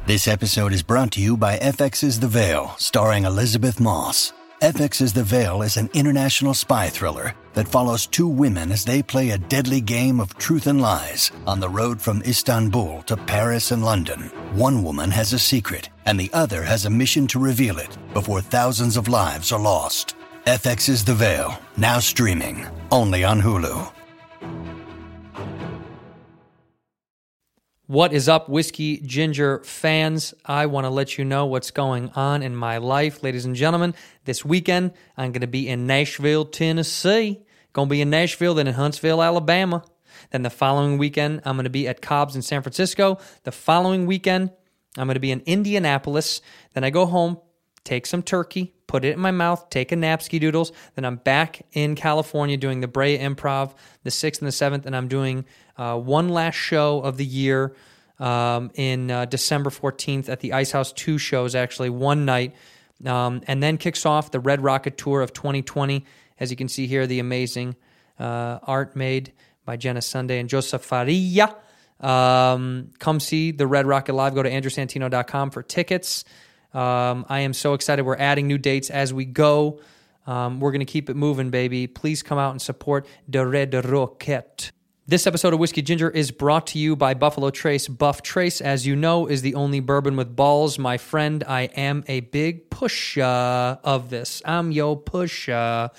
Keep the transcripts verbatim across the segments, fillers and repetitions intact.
This episode is brought to you by F X's The Veil, starring Elizabeth Moss. F X's The Veil is an international spy thriller that follows two women as they play a deadly game of truth and lies on the road from Istanbul to Paris and London. One woman has a secret, and the other has a mission to reveal it before thousands of lives are lost. F X's The Veil, now streaming, only on Hulu. What is up, Whiskey Ginger fans? I want to let you know what's going on in my life. Ladies and gentlemen, this weekend, I'm going to be in Nashville, Tennessee. Going to be in Nashville, then in Huntsville, Alabama. Then the following weekend, I'm going to be at Cobb's in San Francisco. The following weekend, I'm going to be in Indianapolis. Then I go home, take some turkey, put it in my mouth, take a nap, ski doodles. Then I'm back in California doing the Brea Improv the sixth and the seventh, and I'm doing uh, one last show of the year um, in uh, December fourteenth at the Ice House, two shows actually, one night, um, and then kicks off the Red Rocket Tour of twenty twenty. As you can see here, the amazing uh, art made by Jenna Sunday and Joseph Faria. Um, come see the Red Rocket live. Go to andrew santino dot com for tickets. Um, I am so excited. We're adding new dates as we go. Um, we're going to keep it moving, baby. Please come out and support the Red Rocket. This episode of Whiskey Ginger is brought to you by Buffalo Trace. Buff Trace, as you know, is the only bourbon with balls. My friend, I am a big pusher of this. I'm your pusher.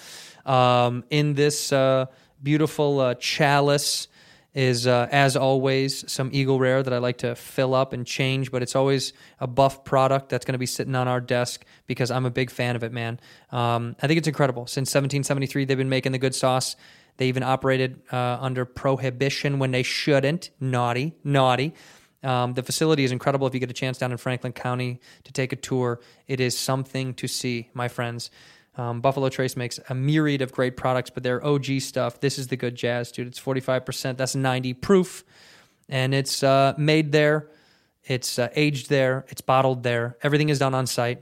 Um, in this uh, beautiful uh, chalice is, uh, as always, some Eagle Rare that I like to fill up and change, but it's always a Buff product that's going to be sitting on our desk because I'm a big fan of it, man. Um, I think it's incredible. Since seventeen seventy-three, they've been making the good sauce. They even operated uh, under prohibition when they shouldn't. Naughty, naughty. Um, the facility is incredible. If you get a chance down in Franklin County to take a tour, it is something to see, my friends. Um, Buffalo Trace makes a myriad of great products, but their O G stuff, this is the good jazz, dude. It's forty-five percent. That's ninety proof, and it's uh, made there. It's uh, aged there. It's bottled there. Everything is done on site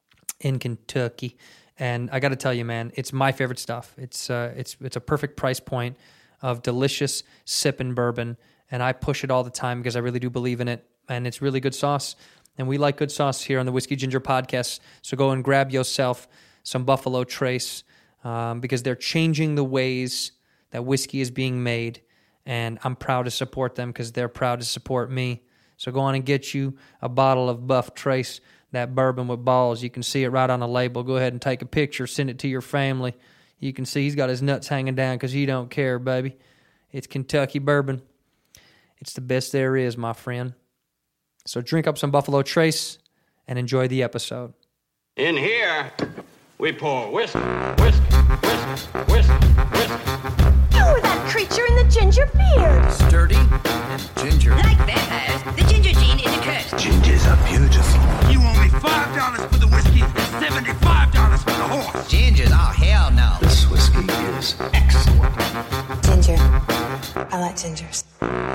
in Kentucky. And I got to tell you, man, it's my favorite stuff. It's uh, it's it's a perfect price point of delicious sipping bourbon, and I push it all the time because I really do believe in it, and it's really good sauce. And we like good sauce here on the Whiskey Ginger podcast, so go and grab yourself some Buffalo Trace um, because they're changing the ways that whiskey is being made, and I'm proud to support them because they're proud to support me. So go on and get you a bottle of Buff Trace, that bourbon with balls. You can see it right on the label. Go ahead and take a picture, send it to your family. You can see he's got his nuts hanging down because he don't care, baby. It's Kentucky bourbon. It's the best there is, my friend. So drink up some Buffalo Trace and enjoy the episode. In here, we pour whisk, whisk, whisk, whisk, whisk. You're that creature in the ginger beard. Sturdy and ginger. Like vampires, the ginger gene is a curse. Gingers are beautiful. You owe me five dollars for the whiskey and seventy-five dollars for the horse. Gingers? Oh, hell no. This whiskey is excellent. Ginger. I like gingers.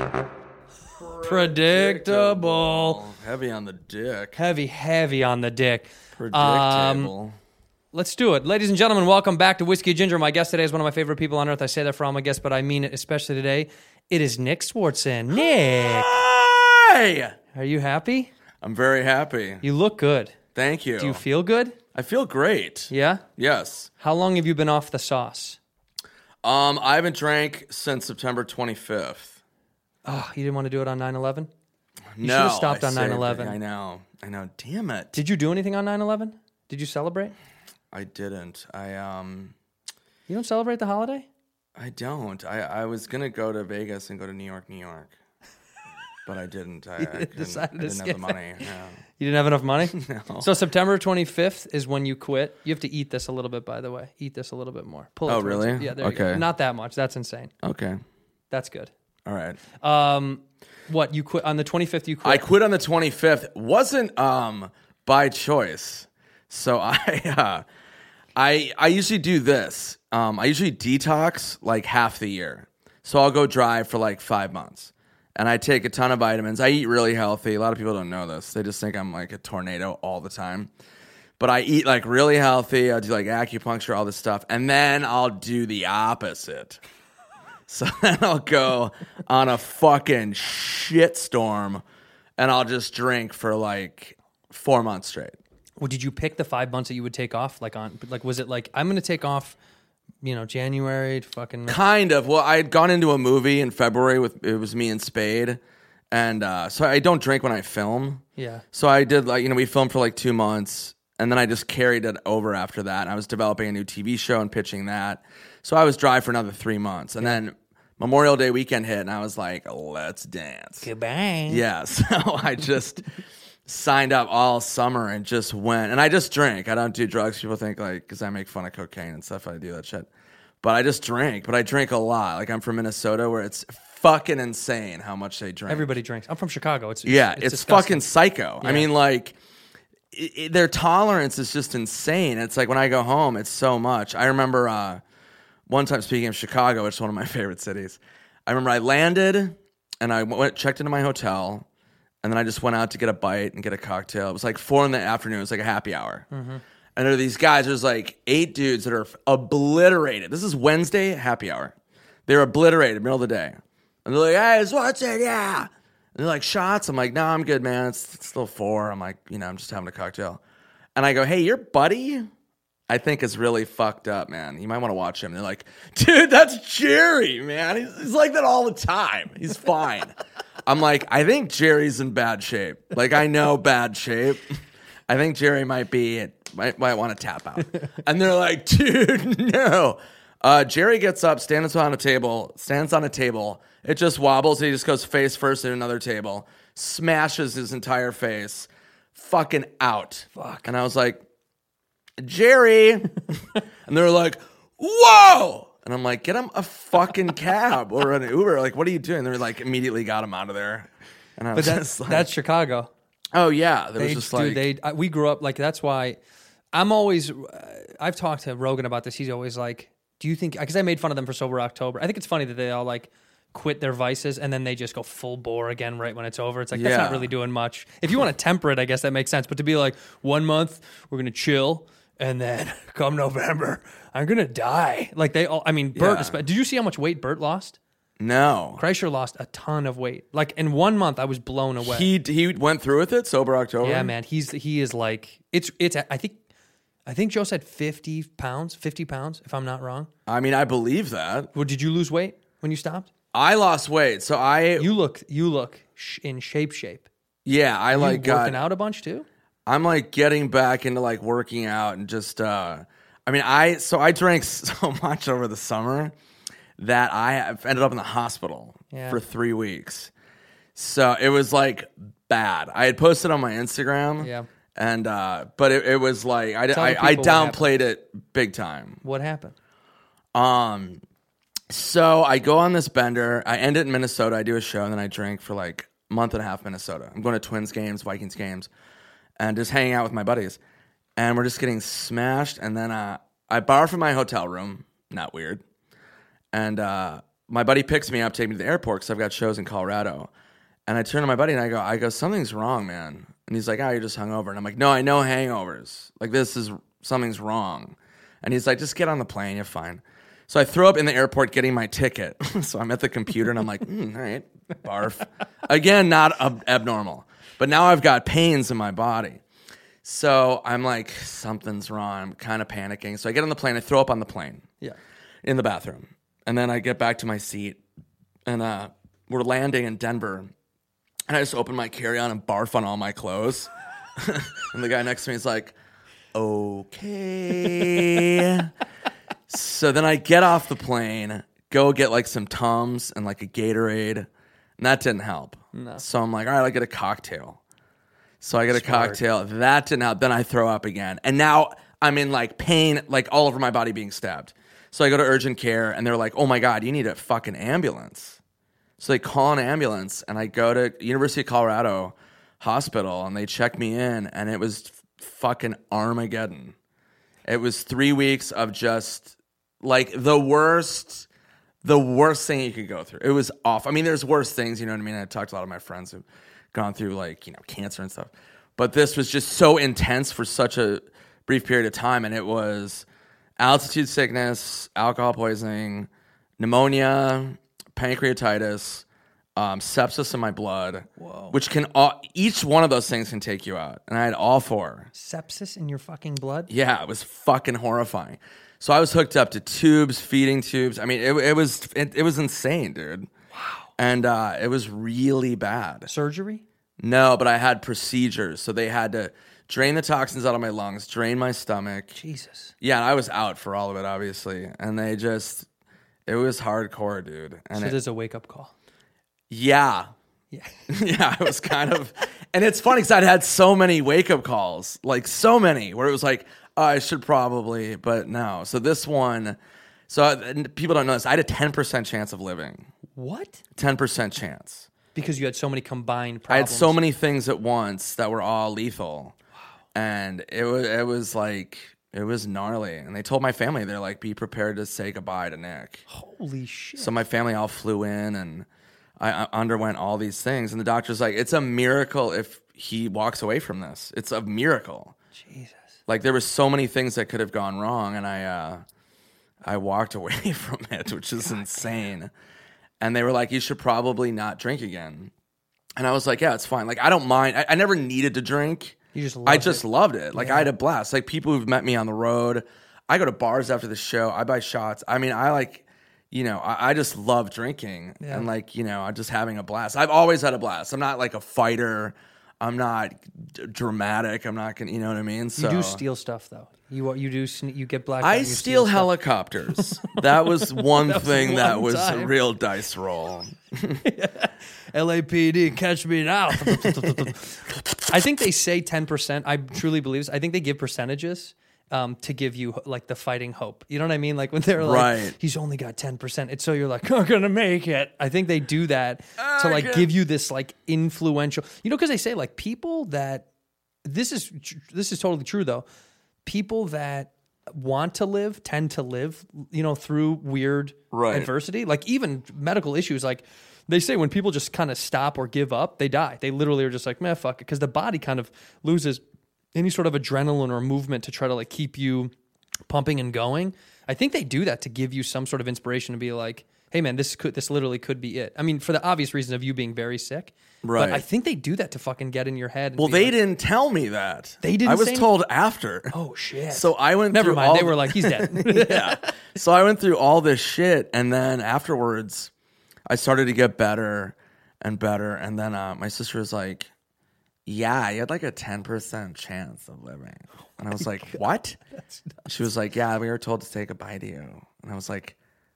Predictable. Heavy on the dick. Heavy, heavy on the dick. Predictable. Um, let's do it. Ladies and gentlemen, welcome back to Whiskey Ginger. My guest today is one of my favorite people on earth. I say that for all my guests, but I mean it especially today. It is Nick Swardson. Nick. Hi! Are you happy? I'm very happy. You look good. Thank you. Do you feel good? I feel great. Yeah? Yes. How long have you been off the sauce? Um, I haven't drank since September twenty-fifth. Oh, you didn't want to do it on nine eleven? You no, should have stopped I on saved nine eleven. it. I know. I know. Damn it. Did you do anything on nine eleven? Did you celebrate? I didn't. I um. You don't celebrate the holiday? I don't. I, I was gonna go to Vegas and go to New York, New York, but I didn't. I, I, couldn't, decided I to didn't skip have the money. No. You didn't have enough money? No. So September twenty-fifth is when you quit. You have to eat this a little bit, by the way. Eat this a little bit more. Pull it Oh, towards really? you. Yeah, there you go. Okay. Not that much. That's insane. Okay. That's good. All right. Um, what, you quit on the twenty-fifth? You quit? I quit on the twenty-fifth. Wasn't um by choice. So I uh, I I usually do this. Um, I usually detox like half the year. So I'll go dry for like five months. And I take a ton of vitamins. I eat really healthy. A lot of people don't know this. They just think I'm like a tornado all the time. But I eat like really healthy. I do like acupuncture, all this stuff. And then I'll do the opposite. So then I'll go on a fucking shitstorm and I'll just drink for like four months straight. Well, did you pick the five months that you would take off? Like on, like was it like I'm going to take off, you know, January to fucking kind of. Well, I had gone into a movie in February with it was me and Spade, and uh, so I don't drink when I film. Yeah. So I did like you know we filmed for like two months, and then I just carried it over after that. And I was developing a new T V show and pitching that, so I was dry for another three months, and then Memorial Day weekend hit, and I was like, let's dance. Goodbye. Yeah. So I just. signed up all summer and just went. And I just drink. I don't do drugs. People think like, because I make fun of cocaine and stuff, I do that shit. But I just drink. But I drink a lot. Like I'm from Minnesota where it's fucking insane how much they drink. Everybody drinks. I'm from Chicago. It's, yeah, it's, it's, it's fucking psycho. Yeah. I mean, like, it, it, their tolerance is just insane. It's like when I go home, it's so much. I remember uh, one time, speaking of Chicago, which is one of my favorite cities, I remember I landed and I went checked into my hotel. And then I just went out to get a bite and get a cocktail. It was like four in the afternoon. It was like a happy hour. Mm-hmm. And there are these guys. There's like eight dudes that are obliterated. This is Wednesday happy hour. They're obliterated middle of the day. And they're like, hey, it's what's it? Yeah. And they're like, shots? I'm like, no, I'm good, man. It's, it's still four. I'm like, you know, I'm just having a cocktail. And I go, hey, your buddy, I think is really fucked up, man. You might want to watch him. And they're like, dude, that's Jerry, man. He's, he's like that all the time. He's fine. I'm like, I think Jerry's in bad shape. Like, I know bad shape. I think Jerry might be, might, might want to tap out. And they're like, dude, no. Uh, Jerry gets up, stands on a table, stands on a table. It just wobbles. He just goes face first at another table, smashes his entire face, fucking out. Fuck. And I was like, Jerry. And they were like, whoa. And I'm like, get him a fucking cab or an Uber. Like, what are you doing? They were like, immediately got him out of there. And I was But that's, just like, that's Chicago. oh, yeah. There was They, just dude, like, they, I- we grew up, like, that's why I'm always, uh, I've talked to Rogan about this. He's always like, do you think, because I made fun of them for Sober October. I think it's funny that they all, like, quit their vices and then they just go full bore again right when it's over. It's like, that's Yeah. not really doing much. If you want to temper it, I guess that makes sense. But to be like, one month, we're going to chill. And then come November, I'm going to die. Like they all, I mean, Bert, Yeah. did you see how much weight Bert lost? no. Kreischer lost a ton of weight. Like in one month, I was blown away. He he went through with it, Sober October? yeah, man. He's, he is like, it's, it's, I think, I think Joe said fifty pounds, fifty pounds, if I'm not wrong. I mean, I believe that. Well, did you lose weight when you stopped? I lost weight. So I, You look, you look sh- in shape, shape. yeah, I You like working got, out a bunch too? I'm like getting back into like working out and just, uh, I mean, I, so I drank so much over the summer that I have ended up in the hospital Yeah. for three weeks. So it was like bad. I had posted on my Instagram. Yeah. And, uh, but it, it was like, I, Tell I, the I people what downplayed it big time. What happened? Um, so I go on this bender. I end it in Minnesota. I do a show, and then I drink for like a month and a half in Minnesota. I'm going to Twins games, Vikings games, and just hanging out with my buddies. And we're just getting smashed. And then uh, I borrow from my hotel room. Not weird. And uh, my buddy picks me up, takes me to the airport because I've got shows in Colorado. And I turn to my buddy and I go, I go, something's wrong, man. And he's like, oh, you're just hungover. And I'm like, no, I know hangovers. Like, this is, something's wrong. And he's like, just get on the plane, you're fine. So I throw up in the airport getting my ticket. So I'm at the computer and I'm like, mm, all right, barf. Again, not ab- abnormal. But now I've got pains in my body. So I'm like, something's wrong. I'm kind of panicking. So I get on the plane. I throw up on the plane. Yeah. In the bathroom. And then I get back to my seat. And uh, we're landing in Denver. And I just open my carry-on and barf on all my clothes. And the guy next to me is like, okay. So then I get off the plane, go get like some Tums and like a Gatorade. And that didn't help. No. So I'm like, all right, I'll get a cocktail. So I get a Smart. cocktail. That didn't help. Then I throw up again. And now I'm in like pain, like all over my body being stabbed. So I go to urgent care and they're like, oh my God, you need a fucking ambulance. So they call an ambulance and I go to University of Colorado Hospital and they check me in and it was fucking Armageddon. It was three weeks of just like the worst, the worst thing you could go through. It was awful. I mean, there's worse things, you know what I mean? I talked to a lot of my friends who've gone through like, you know, cancer and stuff. But this was just so intense for such a brief period of time. And it was altitude sickness, alcohol poisoning, pneumonia, pancreatitis, um, sepsis in my blood, Whoa. which can all, each one of those things can take you out. And I had all four. Sepsis in your fucking blood? Yeah, it was fucking horrifying. So I was hooked up to tubes, feeding tubes. I mean, it, it was it, it was insane, dude. Wow. And uh, it was really bad. Surgery? No, but I had procedures. So they had to drain the toxins out of my lungs, drain my stomach. Jesus. Yeah, and I was out for all of it, obviously. And they just, it was hardcore, dude. And so it, there's a wake-up call. Yeah. Yeah. Yeah, it was kind of, and it's funny because I'd had so many wake-up calls, like so many, where it was like, oh, I should probably, but no. So this one, so I, people don't know this, I had a ten percent chance of living. What? ten percent chance. Because you had so many combined problems. I had so many things at once that were all lethal. Wow. And it was, it was like, it was gnarly. And they told my family, they're like, be prepared to say goodbye to Nick. Holy shit. So my family all flew in and I underwent all these things. And the doctor's like, it's a miracle if he walks away from this. It's a miracle. Jesus. Like there was so many things that could have gone wrong. And I, uh, I walked away from it, which is God insane. Damn. And they were like, you should probably not drink again. And I was like, yeah, it's fine. Like, I don't mind. I, I never needed to drink. You just loved I just it. loved it. Like, yeah. I had a blast. Like, people who've met me on the road, I go to bars after the show. I buy shots. I mean, I like, you know, I, I just love drinking. Yeah. And, like, you know, I'm just having a blast. I've always had a blast. I'm not, like, a fighter. I'm not d- dramatic. I'm not going to, you know what I mean? So, you do steal stuff, though. You you do you get black. I steal, steal helicopters. That was one that thing was that one was time. a real dice roll. Yeah. L A P D, catch me now. I think they say ten percent. I truly believe this. I think they give percentages um, to give you like the fighting hope. You know what I mean? Like when they're like, right. he's only got ten percent. It's so you're like, I'm going to make it. I think they do that to like give you this like influential, you know, because they say like people that, this is this is totally true though. People that want to live tend to live, you know, through weird right. adversity. Like even medical issues, like they say when people just kind of stop or give up, they die. They literally are just like, man, fuck it. Because the body kind of loses any sort of adrenaline or movement to try to like keep you pumping and going. I think they do that to give you some sort of inspiration to be like, hey man, this could this literally could be it. I mean, for the obvious reason of you being very sick. Right. But I think they do that to fucking get in your head. And well, they like, didn't tell me that. They didn't I was say told after. Oh, shit. So I went Never through mind. all They were like, he's dead. Yeah. So I went through all this shit. And then afterwards, I started to get better and better. And then uh, my sister was like, yeah, you had like a ten percent chance of living. And I was like, God, what? She was like, yeah, we were told to say goodbye to you. And I was like,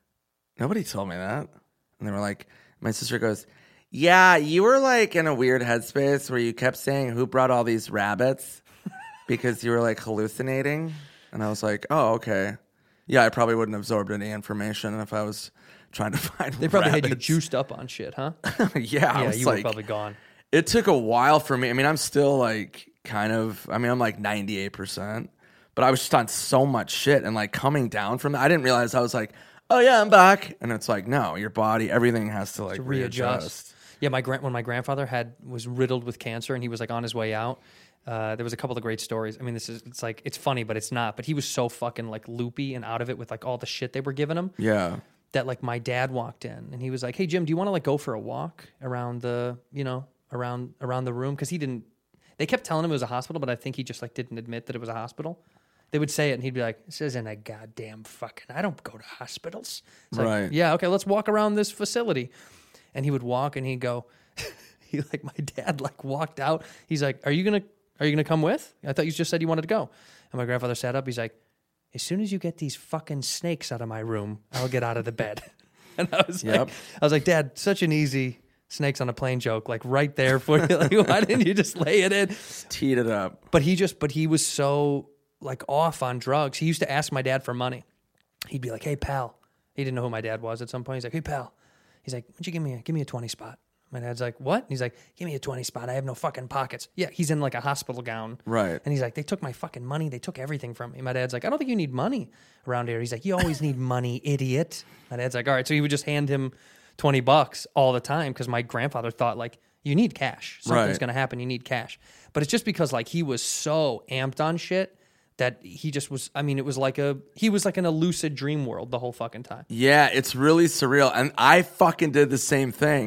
nobody told me that. And they were like, my sister goes, yeah, you were like in a weird headspace where you kept saying, who brought all these rabbits? Because you were like hallucinating. And I was like, oh, okay. Yeah, I probably wouldn't have absorbed any information if I was trying to find They probably rabbits. had you juiced up on shit, huh? yeah, Yeah, I was you like, were probably gone. It took a while for me. I mean, I'm still like kind of, I mean, I'm like ninety-eight percent. But I was just on so much shit and like coming down from that. I didn't realize I was like, oh yeah, I'm back. And it's like, no, your body, everything has to like to readjust. readjust. Yeah, my grand when my grandfather had was riddled with cancer and he was like on his way out. Uh, there was a couple of great stories. I mean, this is it's like it's funny, but it's not. But he was so fucking like loopy and out of it with like all the shit they were giving him. Yeah. That like my dad walked in and he was like, "Hey Jim, do you want to like go for a walk around the you know around around the room?" Because he didn't. They kept telling him it was a hospital, but I think he just like didn't admit that it was a hospital. They would say it and he'd be like, "This isn't a goddamn fucking. I don't go to hospitals." It's like, right. Yeah. Okay. Let's walk around this facility. And he would walk and he'd go, he like, my dad like walked out. He's like, are you going to, are you going to come with? I thought you just said you wanted to go. And my grandfather sat up. He's like, as soon as you get these fucking snakes out of my room, I'll get out of the bed. And I was Yep. like, I was like, Dad, such an easy snakes on a plane joke, like right there for you. Like, why didn't you just lay it in? Just teed it up. But he just, but he was so like off on drugs. He used to ask my dad for money. He'd be like, hey pal. He didn't know who my dad was at some point. He's like, hey pal. He's like, why don't you give me a, give me a twenty spot? My dad's like, what? And he's like, give me a twenty spot. I have no fucking pockets. Yeah, he's in like a hospital gown. Right. And he's like, they took my fucking money. They took everything from me. My dad's like, I don't think you need money around here. He's like, you always need money, idiot. My dad's like, all right. So he would just hand him twenty bucks all the time because my grandfather thought like, you need cash. Something's Right. going to happen. You need cash. But it's just because like he was so amped on shit that he just was, I mean, it was like a, he was like in a lucid dream world the whole fucking time. Yeah, it's really surreal. And I fucking did the same thing.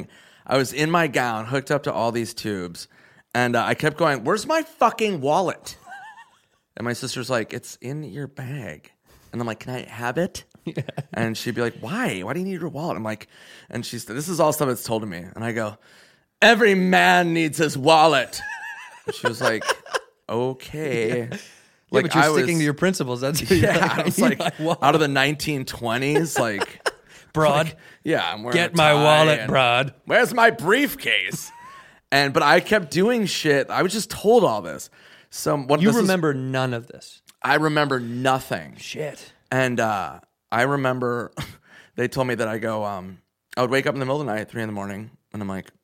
I was in my gown, hooked up to all these tubes, and uh, I kept going, "Where's my fucking wallet?" And my sister's like, "It's in your bag." And I'm like, "Can I have it?" Yeah. And she'd be like, "Why? Why do you need your wallet?" I'm like, and she's, this is all stuff that's told to me. And I go, "Every man needs his wallet." And she was like, "Okay." Yeah, Like, but you're I sticking was, to your principles. That's yeah. I was like, wallet. out of the nineteen twenties, like, broad. like, yeah, I'm wearing Get a my tie wallet, and, broad. Where's my briefcase? And but I kept doing shit. I was just told all this. So what You this remember Is, none of this. I remember nothing. Shit. And uh, I remember they told me that I go. Um, I would wake up in the middle of the night, at three in the morning, and I'm like,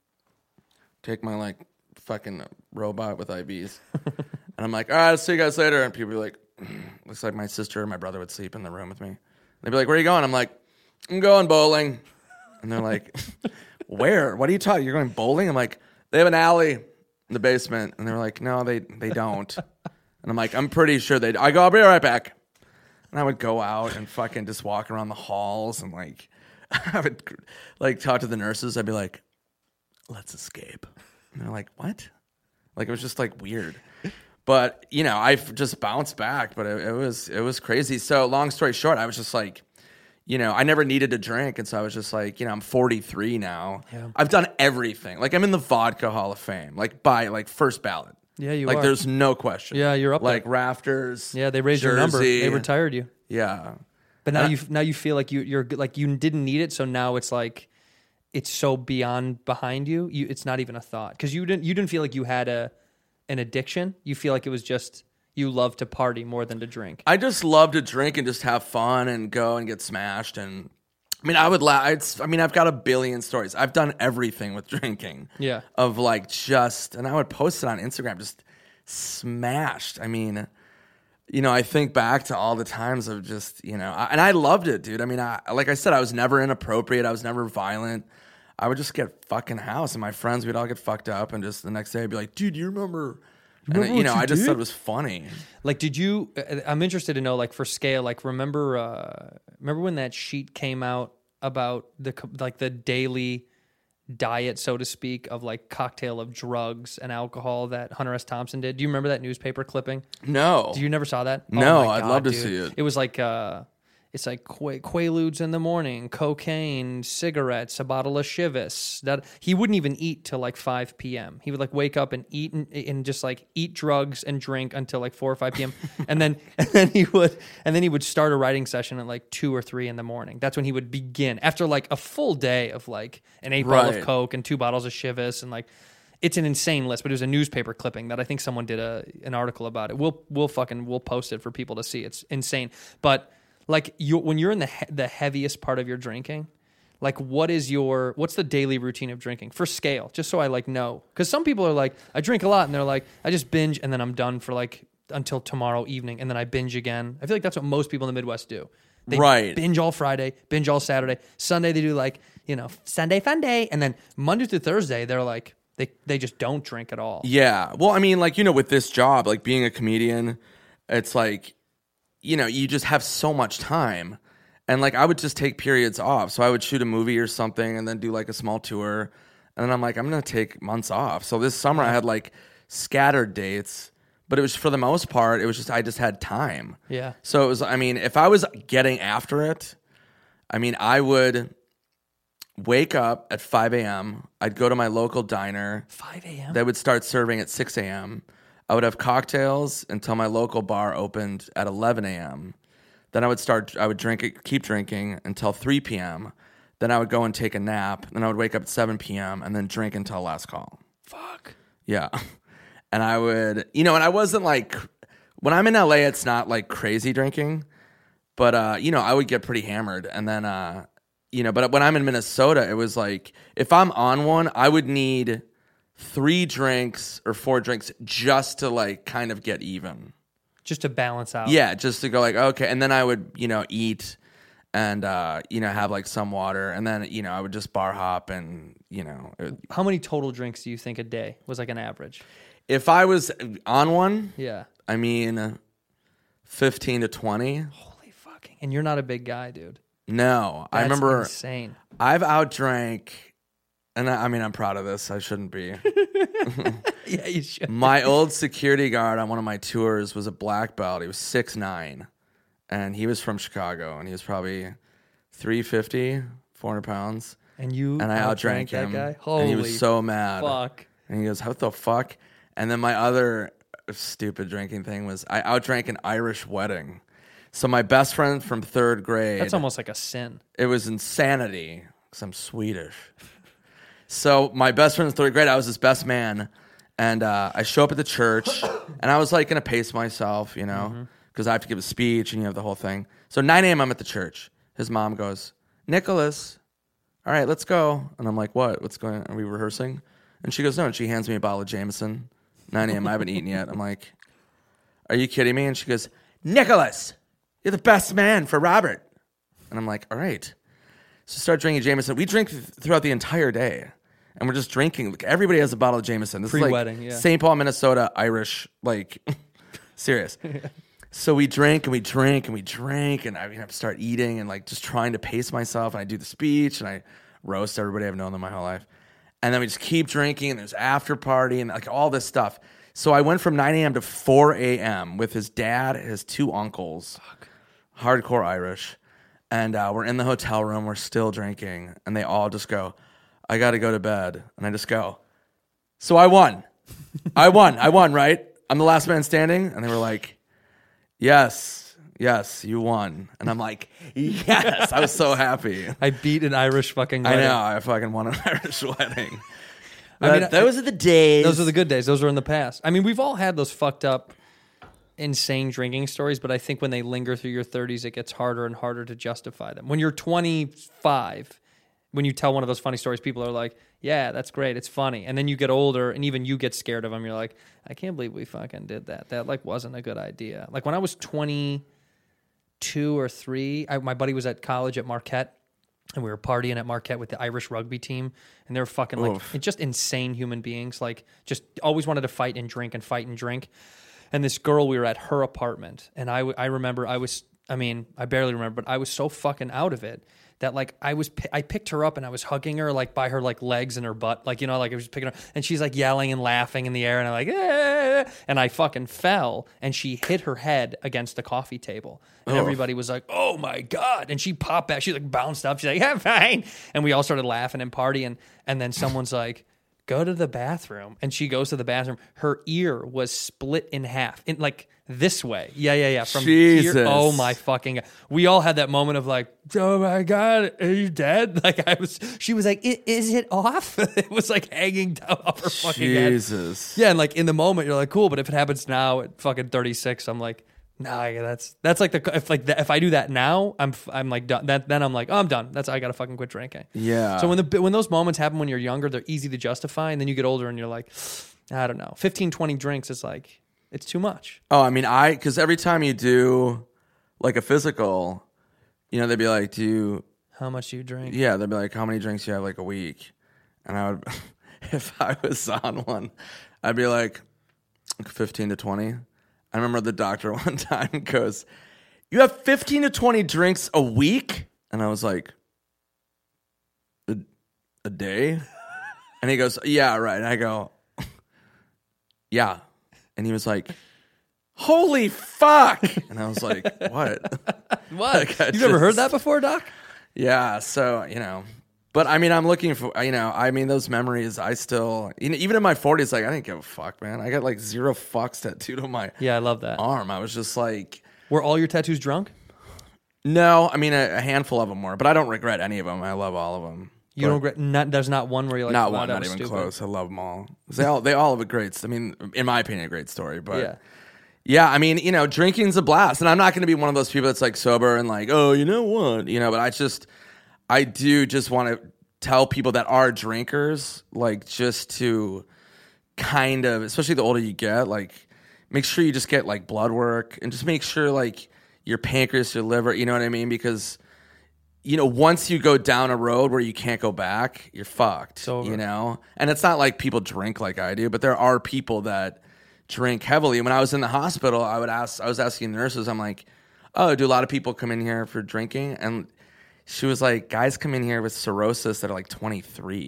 take my like fucking robot with I Vs, and I'm like, all right, I'll see you guys later. And people be like, looks like my sister or my brother would sleep in the room with me. They'd be like, where are you going? I'm like, I'm going bowling. And they're like, where? What are you talking? You're going bowling? I'm like, they have an alley in the basement. And they're like, no, they they don't. And I'm like, I'm pretty sure they do. I go, I'll be right back. And I would go out and fucking just walk around the halls and like, I would like talk to the nurses. I'd be like, let's escape. And they're like, what? Like, it was just like weird. But, you know, I just bounced back, but it, it was it was crazy. So long story short, I was just like, you know, I never needed to drink. And so I was just like, you know, I'm forty-three now. Yeah. I've done everything. Like, I'm in the Vodka Hall of Fame, like by like first ballot. Yeah, you like, are. there's no question. Yeah, you're up Like there. rafters. Yeah, they raised Jersey. your number. They retired you. Yeah. But now Uh, you now you feel like you you're like you didn't need it, so now it's like it's so beyond behind you. You it's not even a thought because you didn't you didn't feel like you had a an addiction. You feel like it was just you love to party more than to drink. I just love to drink and just have fun and go and get smashed. And I mean, I would la- I'd, I mean, I've got a billion stories. I've done everything with drinking. Yeah. Of like just, and I would post it on Instagram, just smashed. I mean, you know, I think back to all the times of just, you know, I, and I loved it, dude. I mean, I, like I said, I was never inappropriate. I was never violent. I would just get fucking house, and my friends, we'd all get fucked up, and just the next day I'd be like, dude, you remember? And, Remember you know, what you I just did? thought it was funny. Like, did you? uh, I'm interested to know, like, for scale. Like, remember, uh, remember when that sheet came out about the co- like the daily diet, so to speak, of like cocktail of drugs and alcohol that Hunter S. Thompson did? Do you remember that newspaper clipping? No. Do you never saw that? No, Oh my I'd God, love to dude. see it. It was like uh, it's like Qu- Quaaludes in the morning, cocaine, cigarettes, a bottle of Chivas. That he wouldn't even eat till like five p.m. He would like wake up and eat and, and just like eat drugs and drink until like four or five p.m. and then and then he would and then he would start a writing session at like two or three in the morning. That's when he would begin after like a full day of like an eight bottle Right. of Coke and two bottles of Chivas and like. It's an insane list, but it was a newspaper clipping that I think someone did a an article about it. We'll we'll fucking we'll post it for people to see. It's insane. But like you, when you're in the he- the heaviest part of your drinking, like what is your what's the daily routine of drinking for scale? Just so I like know, because some people are like I drink a lot and they're like I just binge and then I'm done for like until tomorrow evening and then I binge again. I feel like that's what most people in the Midwest do. They Right. binge all Friday, binge all Saturday, Sunday they do like you know Sunday fun day, and then Monday through Thursday they're like. They they just don't drink at all. Yeah. Well, I mean, like, you know, with this job, like being a comedian, it's like, you know, you just have so much time. And like, I would just take periods off. So I would shoot a movie or something and then do like a small tour. And then I'm like, I'm going to take months off. So this summer I had like scattered dates, but it was for the most part, it was just, I just had time. Yeah. So it was, I mean, if I was getting after it, I mean, I would wake up at five a.m. I'd go to my local diner. five a.m. They would start serving at six a.m. I would have cocktails until my local bar opened at eleven a.m. Then I would start, I would drink it, keep drinking until three p.m. Then I would go and take a nap. Then I would wake up at seven p.m. and then drink until last call. Fuck. Yeah. And I would, you know, and I wasn't like, when I'm in L A, it's not like crazy drinking, but, uh, you know, I would get pretty hammered. And then, uh, you know, but when I'm in Minnesota, it was like, if I'm on one, I would need three drinks or four drinks just to like kind of get even. Just to balance out. Yeah, just to go like, okay. And then I would, you know, eat and, uh, you know, have like some water. And then, you know, I would just bar hop and, you know. It, How many total drinks do you think a day was like an average? if I was on one, Yeah. I mean, fifteen to twenty. Holy fucking. And you're not a big guy, dude. No, I That's remember insane. I've outdrank and I, I mean, I'm proud of this. I shouldn't be. Yeah, you should. My old security guard on one of my tours was a black belt. He was six nine, and he was from Chicago, and he was probably three fifty, four hundred pounds. And you And I outdrank outdrank that him. guy? Holy and he was so mad. fuck. And he goes, "What the fuck?" And then my other stupid drinking thing was I outdrank an Irish wedding. So my best friend from third grade. That's almost like a sin. It was insanity because I'm Swedish. So my best friend in third grade, I was his best man. And uh, I show up at the church, and I was like going to pace myself, you know, because I have to give a speech and you have the whole thing. So nine a.m. I'm at the church. His mom goes, "Nicholas, all right, let's go." And I'm like, "What? What's going on? Are we rehearsing?" And she goes, "No." And she hands me a bottle of Jameson. nine a.m. I haven't eaten yet. I'm like, "Are you kidding me?" And she goes, "Nicholas, you're the best man for Robert." And I'm like, "All right." So start drinking Jameson. We drink th- throughout the entire day. And we're just drinking. Like, everybody has a bottle of Jameson. This Pre-wedding, is like yeah. Saint Paul, Minnesota, Irish, like, serious. Yeah. So we drink and we drink and we drink. And I mean, I start eating and like just trying to pace myself. And I do the speech and I roast everybody. I've known them my whole life. And then we just keep drinking and there's after party and like all this stuff. So I went from nine a.m. to four a.m. with his dad, his two uncles, Fuck. hardcore Irish. And uh, we're in the hotel room. We're still drinking. And they all just go, "I got to go to bed." And I just go, "So I won. I won. I won, right? I'm the last man standing." And they were like, "Yes, yes, you won." And I'm like, "Yes." I was so happy. I beat an Irish fucking I wedding. know. I fucking won an Irish wedding. I But mean, those I- are the days. Those are the good days. Those are in the past. I mean, we've all had those fucked up, insane drinking stories, but I think when they linger through your thirties, it gets harder and harder to justify them. When you're twenty-five, when you tell one of those funny stories, people are like, "Yeah, that's great. It's funny." And then you get older and even you get scared of them. You're like, "I can't believe we fucking did that. That like wasn't a good idea." Like when I was twenty-two or three, I, my buddy was at college at Marquette. And we were partying at Marquette with the Irish rugby team, and they were fucking like Oof. just insane human beings. Like just always wanted to fight and drink and fight and drink. And this girl, we were at her apartment, and I, w- I remember I was, I mean, I barely remember, but I was so fucking out of it that like I was, pi- I picked her up and I was hugging her like by her like legs and her butt, like you know, like I was picking her, and she's like yelling and laughing in the air, and I'm like, eh, and I fucking fell, and she hit her head against the coffee table, and everybody was like, "Oh my god!" And she popped back, she like bounced up, she's like, "Yeah, fine," and we all started laughing and partying, and then someone's like, "Go to the bathroom," and she goes to the bathroom. Her ear was split in half, in like this way. Yeah, yeah, yeah. From Jesus. here. Oh my fucking god. We all had that moment of like, "Oh my god, are you dead?" Like I was. She was like, I, "Is it off?" It was like hanging down off her fucking head. Jesus. Yeah, and like in the moment, you're like, "Cool," but if it happens now at fucking thirty-six, I'm like, "Nah, yeah, that's that's like the if like the, if I do that now, I'm I'm like done. That then I'm like, oh, I'm done. That's I gotta fucking quit drinking." Yeah. So when the when those moments happen when you're younger, they're easy to justify, and then you get older and you're like, I don't know, fifteen, twenty drinks is like it's too much. Oh, I mean, I, because every time you do like a physical, you know, they'd be like, "Do you," How much do you drink? yeah, they'd be like, "How many drinks do you have like a week?" And I would, if I was on one, I'd be like, fifteen to twenty. I remember the doctor one time goes, "You have fifteen to twenty drinks a week?" And I was like, a, a day? And he goes, "Yeah, right." And I go, "Yeah." And he was like, "Holy fuck." And I was like, "What?" What? Like, I You've never heard just- that before, Doc? Yeah, so, you know. But, I mean, I'm looking for, you know, I mean, those memories, I still, you know, even in my forties, like, I didn't give a fuck, man. I got, like, zero fucks tattooed on my Yeah, I love that. arm. I was just like, Were all your tattoos drunk? no, I mean, a, a handful of them were, but I don't regret any of them. I love all of them. You don't regret? Not, there's not one where you're like, Not wow, one, that not was even stupid. close. I love them all. They all, they all have a great, I mean, in my opinion, a great story. But Yeah. yeah, I mean, you know, drinking's a blast. And I'm not going to be one of those people that's like sober and like, "Oh, you know what?" You know, but I just, I do just want to tell people that are drinkers, like, just to kind of, especially the older you get, like, make sure you just get like blood work and just make sure like your pancreas, your liver, you know what I mean? Because, you know, once you go down a road where you can't go back, you're fucked, It's over. you know? And it's not like people drink like I do, but there are people that drink heavily. When I was in the hospital, I would ask, I was asking nurses, I'm like, "Oh, do a lot of people come in here for drinking?" And she was like, "Guys come in here with cirrhosis that are like twenty-three."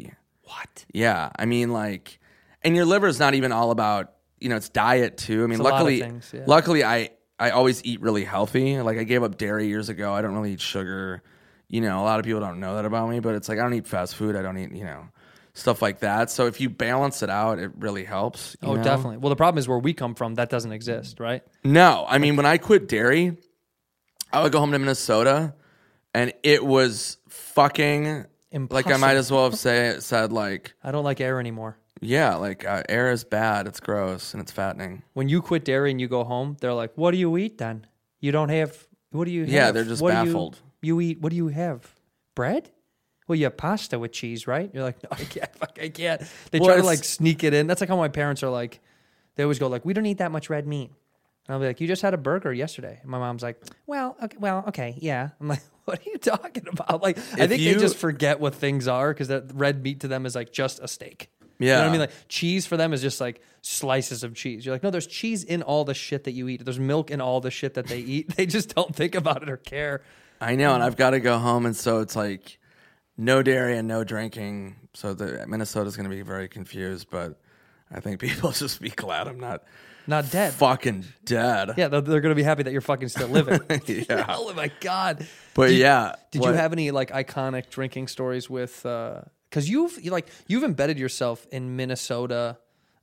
What? Yeah, I mean, like, and your liver is not even all about, you know, it's diet too. I mean, It's a lot of luckily, things, yeah. luckily, I I always eat really healthy. Like, I gave up dairy years ago. I don't really eat sugar. You know, a lot of people don't know that about me, but it's like I don't eat fast food. I don't eat, you know, stuff like that. So if you balance it out, it really helps. you Oh, know? definitely. Well, the problem is where we come from, that doesn't exist, right? No, I mean, when I quit dairy, I would go home to Minnesota, and it was fucking like I Impossible. might as well have say, said like, I don't like air anymore. yeah, like uh, air is bad. It's gross and it's fattening. When you quit dairy and you go home, they're like, "What do you eat then? You don't have. What do you? Yeah, have? they're just What do you- baffled. You, eat. What do you have? Bread? Well, you have pasta with cheese, right? You're like, no, I can't. Fuck, I can't. They Well, try to it's- like sneak it in. That's like how my parents are like. They always go like, "We don't eat that much red meat." And I'll be like, "You just had a burger yesterday." And my mom's like, "Well, okay, well, okay, yeah." I'm like, "What are you talking about?" Like, I If think you- they just forget what things are because that red meat to them is like just a steak. You know Yeah. what I mean? Like cheese for them is just like slices of cheese. You're like, no, there's cheese in all the shit that you eat. There's milk in all the shit that they eat. They just don't think about it or care. I know, and I've got to go home, and so it's like no dairy and no drinking. So the Minnesota's going to be very confused, but I think people just be glad I'm not Not dead. fucking dead. Yeah, they're, they're going to be happy that you're fucking still living. Yeah. Oh my God. But Did- yeah, Did what- you have any like iconic drinking stories with, uh, cause you've you like, you've embedded yourself in Minnesota,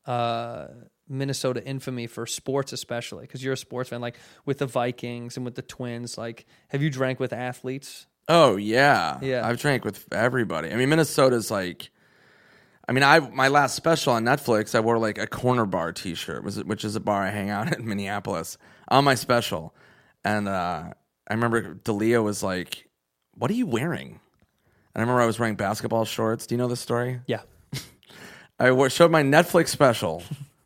uh, Minnesota infamy for sports, especially because you're a sports fan, like with the Vikings and with the Twins. Like, have you drank with athletes? Oh yeah, Yeah. I've drank with everybody. I mean, Minnesota's like, I mean, I my last special on Netflix, I wore like a Corner Bar T-shirt, was which is a bar I hang out in Minneapolis on my special, and uh, I remember D'Elia was like, "What are you wearing?" And I remember I was wearing basketball shorts. Do you know this story? Yeah. I wore, showed my Netflix special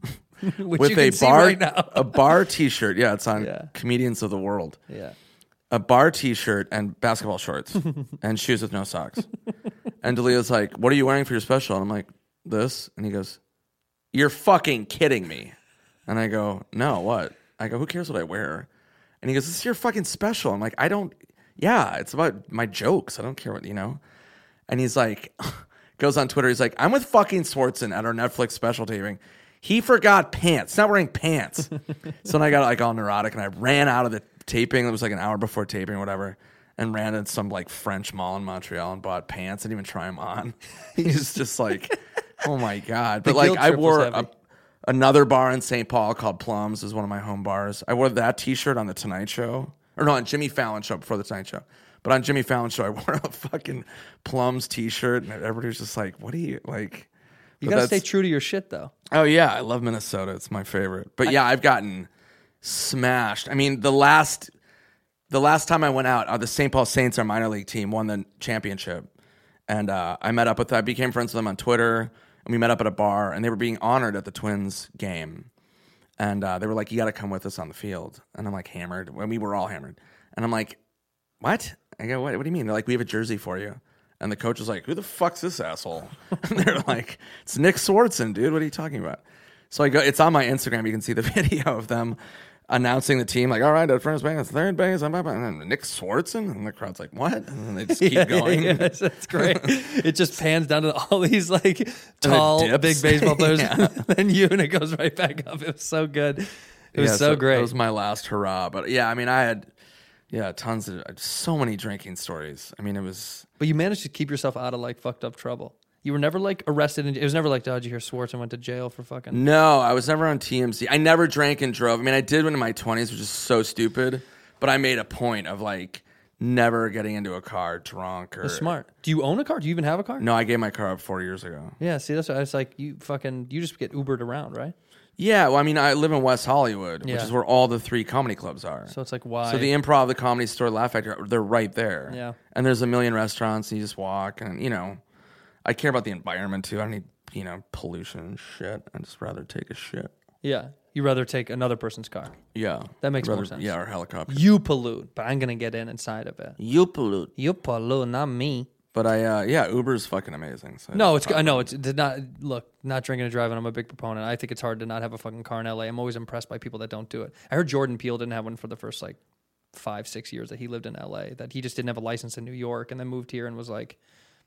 Which with you can a see bar right now. a bar T-shirt. Yeah, it's on Yeah. Comedians of the World. Yeah. A bar T-shirt and basketball shorts and shoes with no socks. And D'Elia's like, "What are you wearing for your special?" And I'm like, "This." And he goes, "You're fucking kidding me." And I go, "No, what?" I go, "Who cares what I wear?" And he goes, "This is your fucking special." I'm like, "I don't. Yeah, it's about my jokes. I don't care what you know." And he's like, goes on Twitter. He's like, "I'm with fucking Swartzen at our Netflix special taping. He forgot pants. Not wearing pants." So then I got like all neurotic and I ran out of the taping. It was like an hour before taping or whatever, and ran in some like French mall in Montreal and bought pants. Didn't even try them on. He's just like, oh my God. But The like guilt I trip was wore heavy. a, another bar in Saint Paul called Plums, is one of my home bars. I wore that T-shirt on the Tonight Show, or no, on Jimmy Fallon show before the Tonight Show. But on Jimmy Fallon show, I wore a fucking Plums T-shirt, and everybody was just like, "What do you like?" You But got to stay that's- true to your shit, though. Oh yeah, I love Minnesota. It's my favorite. But yeah, I've gotten smashed. I mean, the last the last time I went out, uh, the Saint Paul Saints, our minor league team, won the championship, and uh, I met up with. I became friends with them on Twitter, and we met up at a bar, and they were being honored at the Twins game, and uh, they were like, "You got to come with us on the field," and I'm like hammered. When we were all hammered, and I'm like, "What?" I go, "What? What do you mean?" They're like, "We have a jersey for you." And the coach was like, "Who the fuck's this asshole?" And they're like, "It's Nick Swartzen, dude. What are you talking about?" So I go, it's on my Instagram. You can see the video of them announcing the team, like, "All right, at first base, third base, and then Nick Swartzen." And the crowd's like, "What?" And then they just keep going. Yes, that's great. It just pans down to all these like tall, dips. big baseball players, Yeah. and then you, and it goes right back up. It was so good. It was Yeah, so, great. That was my last hurrah. But yeah, I mean, I had, yeah, tons of, so many drinking stories. I mean, it was, But you managed to keep yourself out of like fucked up trouble. You were never like arrested. And it was never like, oh, did you hear Swartzen went to jail for fucking. no, I was never on T M Z. I never drank and drove. I mean, I did when in my twenties, which is so stupid. But I made a point of like never getting into a car drunk or. That's smart. Do you own a car? Do you even have a car? No, I gave my car up four years ago. Yeah, see, that's what I was like, you fucking, you just get Ubered around, right? Yeah, well, I mean, I live in West Hollywood, Yeah. which is where all the three comedy clubs are. So it's like, why? So the Improv, the Comedy Store, Laugh Factory, they're right there. Yeah. And there's a million restaurants, and you just walk, and you know, I care about the environment too. I don't need, you know, pollution and shit. I'd just rather take a shit. yeah, you rather take another person's car. Yeah. That makes I'd more rather- sense. Yeah, or helicopter. You pollute, but I'm going to get in inside of it. You pollute. You pollute, not me. But I, uh, yeah, Uber's fucking amazing. So No, it's I know it's did not look not drinking and driving. I'm a big proponent. I think it's hard to not have a fucking car in L A. I'm always impressed by people that don't do it. I heard Jordan Peele didn't have one for the first like five, six years that he lived in L A. That he just didn't have a license in New York and then moved here and was like,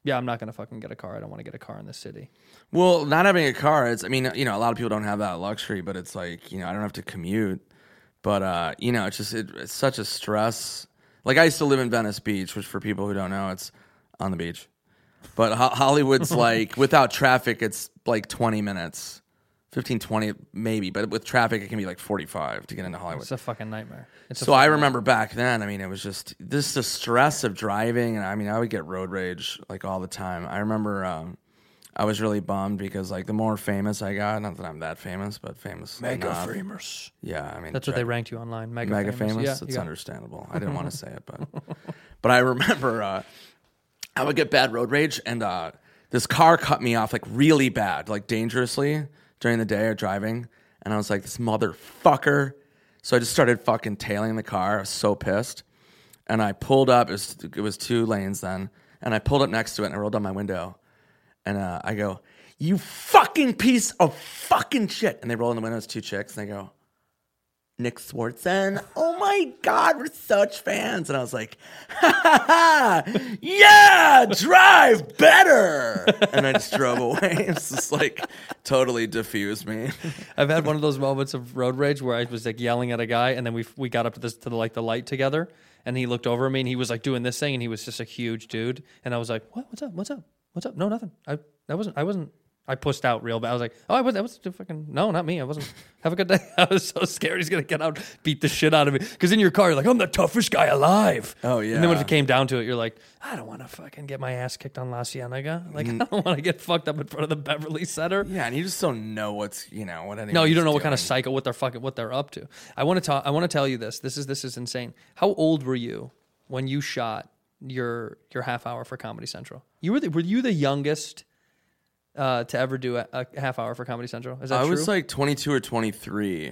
Yeah, I'm not gonna fucking get a car. I don't want to get a car in this city. Well, not having a car, it's, I mean, you know, a lot of people don't have that luxury, but it's like, you know, I don't have to commute. But, uh, you know, it's just, it, it's such a stress. Like, I used to live in Venice Beach, which for people who don't know, it's on the beach. But Ho- Hollywood's like, without traffic, it's like twenty minutes. fifteen, twenty maybe. But with traffic, it can be like forty-five to get into Hollywood. It's a fucking nightmare. It's a So I fucking remember back then, I mean, it was just this the stress of driving. And I mean, I would get road rage like all the time. I remember um, I was really bummed because like the more famous I got, not that I'm that famous, but famous. Mega enough. famous. Yeah, I mean. That's what they ranked you online. Mega, Mega famous. famous? Yeah, It's you got- understandable. I didn't want to say it, but but I remember uh, I would get bad road rage, and uh, this car cut me off like really bad, like dangerously during the day or driving, and I was like, this motherfucker. So I just started fucking tailing the car. I was so pissed, and I pulled up. It was it was two lanes then, and I pulled up next to it, and I rolled down my window, and uh, I go, "You fucking piece of fucking shit!" And they roll in the window. It's two chicks, and they go, Nick Swartzen, oh my God, we're such fans. And I was like, ha ha ha, yeah, drive better. And I just drove away. It's just like totally diffused me. I've had one of those moments of road rage where I was like yelling at a guy, and then we we got up to this to the, like the light together, and he looked over at me, and he was like doing this thing, and he was just a huge dude, and I was like, what? What's up? What's up? What's up? No, nothing. I that wasn't. I wasn't. I pushed out real bad. I was like, oh, I was. That was fucking no, not me. I wasn't. Have a good day. I was so scared he's gonna get out, beat the shit out of me. Because in your car, you're like, I'm the toughest guy alive. Oh, yeah. And then when it came down to it, you're like, I don't want to fucking get my ass kicked on La Cienega. Like, I don't want to get fucked up in front of the Beverly Center. Yeah, and you just don't know what's, you know, what anyone. No, you don't know what kind of cycle, what they're fucking, what they're up to. I want to talk. I want to tell you this. This is this is insane. How old were you when you shot your your half hour for Comedy Central? You were the, were you the youngest uh, to ever do a, a half hour for Comedy Central? Is that I true? was like twenty-two or twenty-three.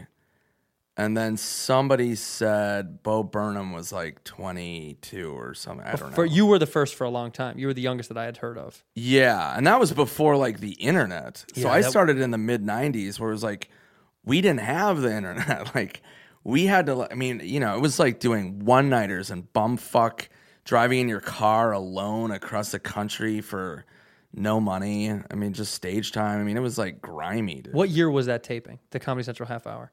And then somebody said Bo Burnham was like twenty-two or something. I don't know. For, you were the first for a long time. You were the youngest that I had heard of. Yeah, and that was before like the internet. So Yeah, I that- started in the mid nineties where it was like we didn't have the internet. Like we had to, I mean, you know, it was like doing one-nighters and bumfuck driving in your car alone across the country for no money. I mean, just stage time. I mean, it was like grimy, dude. What year was that taping? The Comedy Central half hour.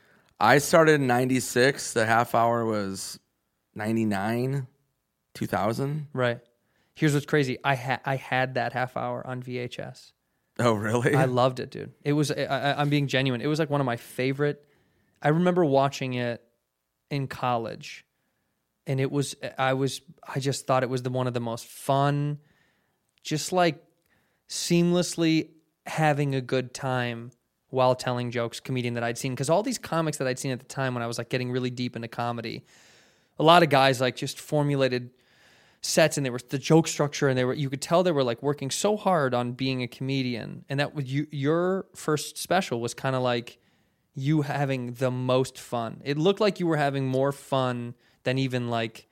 I started in ninety-six. The half hour was ninety-nine, two thousand. Right. Here's what's crazy. I had I had that half hour on V H S. Oh, really? I loved it, dude. It was. I, I, I'm being genuine. It was like one of my favorite. I remember watching it in college, and it was. I was. I just thought it was the one of the most fun, just like seamlessly having a good time while telling jokes comedian that I'd seen. Because all these comics that I'd seen at the time when I was like getting really deep into comedy, a lot of guys like just formulated sets, and they were the joke structure, and they were, you could tell they were like working so hard on being a comedian. And that was you, your first special was kind of like you having the most fun. It looked like you were having more fun than even like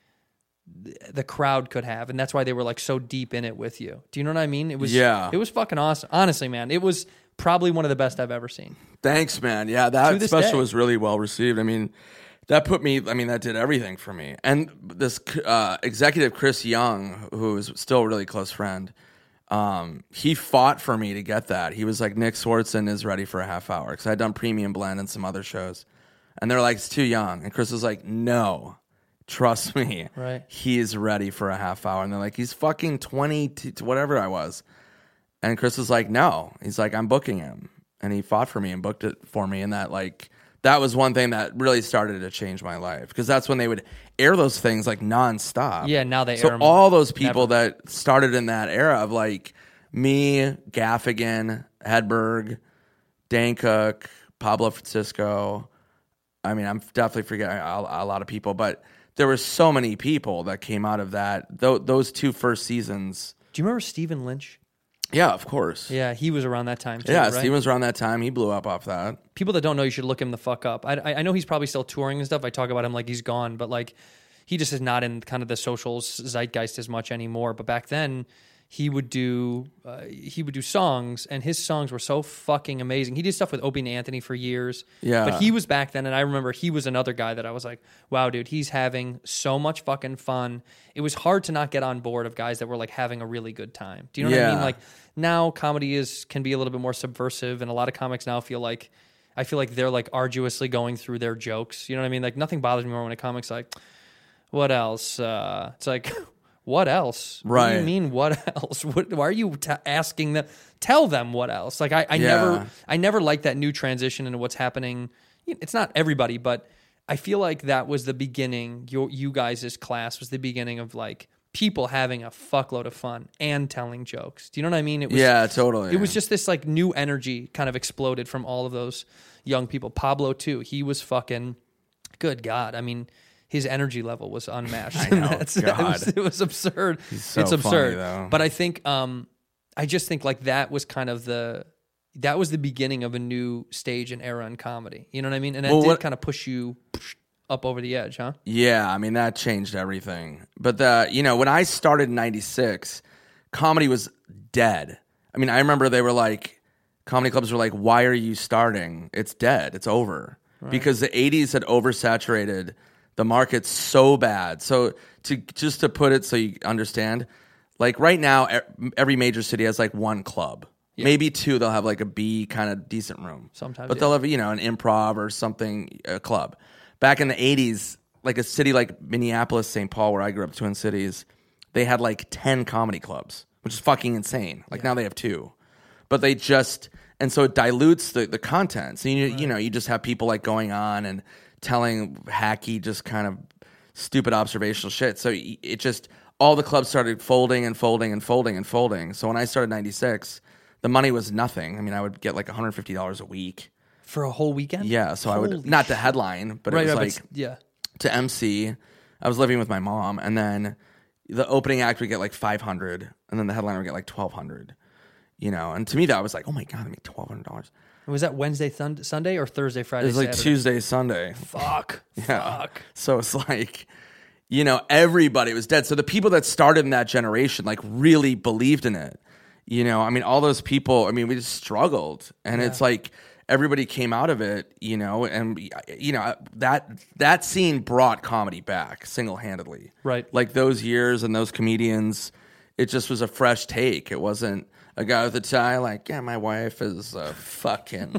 the crowd could have, and that's why they were like so deep in it with you. Do you know what I mean? It was Yeah. it was fucking awesome. Honestly, man, it was probably one of the best I've ever seen. Thanks, man. Yeah, To that this special day. was really well received. I mean, that put me, I mean, that did everything for me. And this uh, executive, Chris Young, who is still a really close friend, um, he fought for me to get that. He was like, Nick Swartzen is ready for a half hour. Because I'd done Premium Blend and some other shows. And they're like, it's too young. And Chris was like, no, trust me. Right. He is ready for a half hour. And they're like, he's fucking twenty to whatever I was. And Chris was like, no. He's like, I'm booking him. And he fought for me and booked it for me. And that, like, that was one thing that really started to change my life. Because that's when they would air those things, like, nonstop. Yeah, now they so air 'em all those people never. that started in that era of, like, me, Gaffigan, Hedberg, Dane Cook, Pablo Francisco. I mean, I'm definitely forgetting a, a lot of people. But there were so many people that came out of that. Th- those two first seasons. Do you remember Stephen Lynch? Yeah, of course. Yeah, he was around that time too. Yeah, right? Steven was around that time. He blew up off that. People that don't know, you should look him the fuck up. I, I I know he's probably still touring and stuff. I talk about him like he's gone, but like he just is not in kind of the social zeitgeist as much anymore. But back then, he would do uh, he would do songs, and his songs were so fucking amazing. He did stuff with Opie and Anthony for years. Yeah. But he was back then, and I remember he was another guy that I was like, wow, dude, he's having so much fucking fun. It was hard to not get on board of guys that were like having a really good time. Do you know what I Yeah. mean? Like now comedy is can be a little bit more subversive, and a lot of comics now feel like I feel like they're like arduously going through their jokes. You know what I mean? Like nothing bothers me more when a comic's like, what else? Uh, it's like, what else? What do you Right. mean, what else? What, why are you t- asking them? Tell them what else. Like I, I Yeah. never, I never liked that new transition into what's happening. It's not everybody, but I feel like that was the beginning. Your, you guys' class was the beginning of like people having a fuckload of fun and telling jokes. Do you know what I mean? It was, Yeah, totally. It was just this like new energy kind of exploded from all of those young people. Pablo too. He was fucking good. God, I mean, his energy level was unmatched. I know, That's- it, God. was, it was absurd. so it's funny, absurd. though. But I think, um, I just think like that was kind of the that was the beginning of a new stage and era in comedy. You know what I mean? And that Well, did what- kind of push you up over the edge, huh? Yeah, I mean that changed everything. But the you know when I started in ninety-six, comedy was dead. I mean, I remember they were like, comedy clubs were like, "Why are you starting? It's dead. It's over." Right. Because the eighties had oversaturated the market so bad. So to just to put it so you understand, like right now, e- every major city has like one club. Yeah. Maybe two. They'll have like a B kind of decent room. Sometimes, but yeah. they'll have you know an improv or something, a club. Back in the eighties, like a city like Minneapolis, Saint Paul, where I grew up, Twin Cities, they had like ten comedy clubs, which is fucking insane. Like yeah. now they have two. But they just, and so it dilutes the, the content. So, you, right. you know, you just have people like going on and telling hacky, just kind of stupid observational shit. So it just, all the clubs started folding and folding and folding and folding. So when I started ninety-six, the money was nothing. I mean, I would get like one hundred fifty dollars a week. For a whole weekend? Yeah, so Holy I would, not shit. the headline, but right, it was right, like, but, yeah. to M C, I was living with my mom, and then the opening act would get like five hundred, and then the headliner would get like twelve hundred. You know, and to me that was like, oh my God, I made twelve hundred dollars. Was that Wednesday, thund- Sunday, or Thursday, Friday, It was like Saturday? Tuesday, Sunday. Fuck. Yeah. Fuck. So it's like, you know, everybody was dead. So the people that started in that generation like really believed in it. You know, I mean, all those people, I mean, we just struggled. And Yeah. it's like everybody came out of it, you know, and, you know, that that scene brought comedy back single-handedly. Right. Like those years and those comedians, it just was a fresh take. It wasn't a guy with a tie like, yeah, my wife is a fucking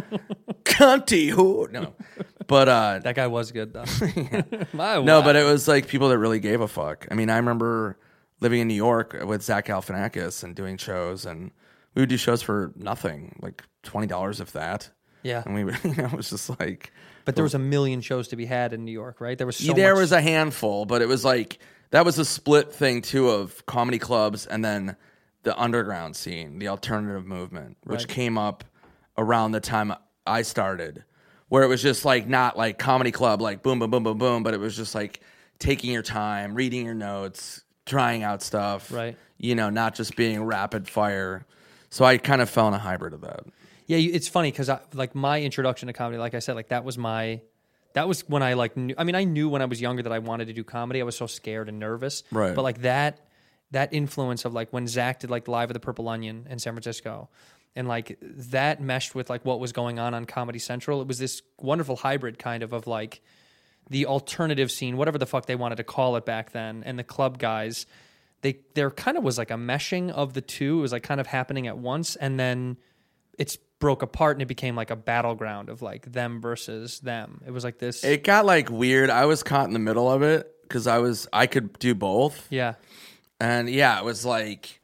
cunty who. No. But, uh, That guy was good, though. My no, wife. but it was like people that really gave a fuck. I mean, I remember living in New York with Zach Galifianakis and doing shows, and we would do shows for nothing, like twenty dollars if that. Yeah. And we would, you know, it was just like. But there was a million shows to be had in New York, right? There was so there much. was a handful, but it was like, that was a split thing too of comedy clubs and then the underground scene, the alternative movement, which Right. came up around the time I started, where it was just like not like comedy club, like boom, boom, boom, boom, boom, but it was just like taking your time, reading your notes, trying out stuff, Right. You know, not just being rapid fire. So I kind of fell in a hybrid of that. Yeah, you- it's funny because like my introduction to comedy, like I said, like that was my, that was when I like knew. I mean, I knew when I was younger that I wanted to do comedy. I was so scared and nervous, Right. But like that, that influence of like when Zach did like Live at the Purple Onion in San Francisco, and like that meshed with like what was going on on Comedy Central. It was this wonderful hybrid kind of of like the alternative scene, whatever the fuck they wanted to call it back then, and the club guys. They there kind of was like a meshing of the two. It was like kind of happening at once, and then it's broke apart and it became like a battleground of like them versus them. It was like this. It got like weird. I was caught in the middle of it because I was I could do both. yeah. And yeah, it was like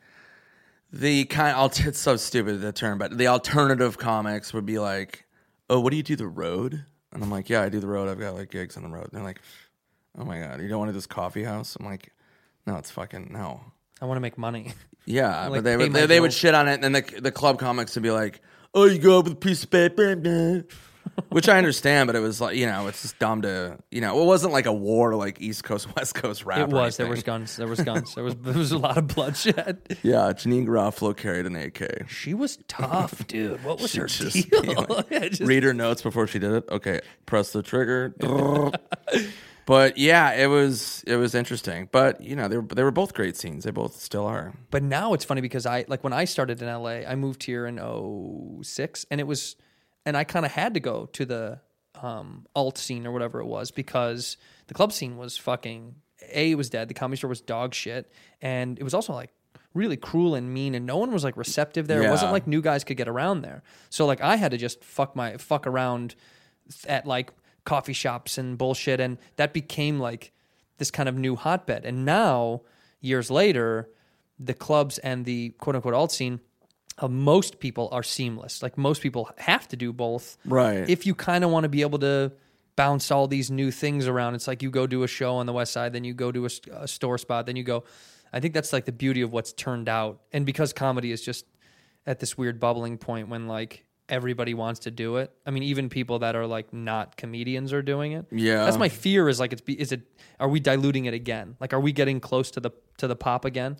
the kind of, it's so stupid the term, but the alternative comics would be like, oh, what do you do, the road? And I'm like, yeah, I do the road. I've got like gigs on the road. And they're like, oh my God, you don't want to do this coffee house? I'm like, no, it's fucking, no. I want to make money. Yeah, Like, but they pay would my they, they would bills. shit on it, and then the the club comics would be like, "Oh, you go up with a piece of paper," which I understand, but it was like, you know, it's just dumb to, you know, it wasn't like a war like East Coast West Coast rap. It or was. There was anything. guns. There was guns. There was there was a lot of bloodshed. Yeah, Janine Garofalo carried an A K. She was tough, dude. What was She'd her just deal? be like, Yeah, just- read her notes before she did it. Okay, press the trigger. But yeah, it was it was interesting. But you know, they were they were both great scenes. They both still are. But now it's funny because I like when I started in L A, I moved here in oh six, and it was, and I kind of had to go to the um, alt scene or whatever it was because the club scene was fucking A, it was dead. The Comedy Store was dog shit, and it was also like really cruel and mean, and no one was like receptive there. Yeah. It wasn't like new guys could get around there. So like I had to just fuck my fuck around at like coffee shops and bullshit, and that became like this kind of new hotbed. And now, years later, the clubs and the quote-unquote alt scene, uh, most people are seamless. Like most people have to do both. Right. If you kind of want to be able to bounce all these new things around, it's like you go do a show on the West Side, then you go do a, a store spot, then you go. I think that's like the beauty of what's turned out. And because comedy is just at this weird bubbling point when like everybody wants to do it. I mean, even people that are like not comedians are doing it. Yeah. That's my fear is like, it's be, is it, are we diluting it again? Like, are we getting close to the, to the pop again?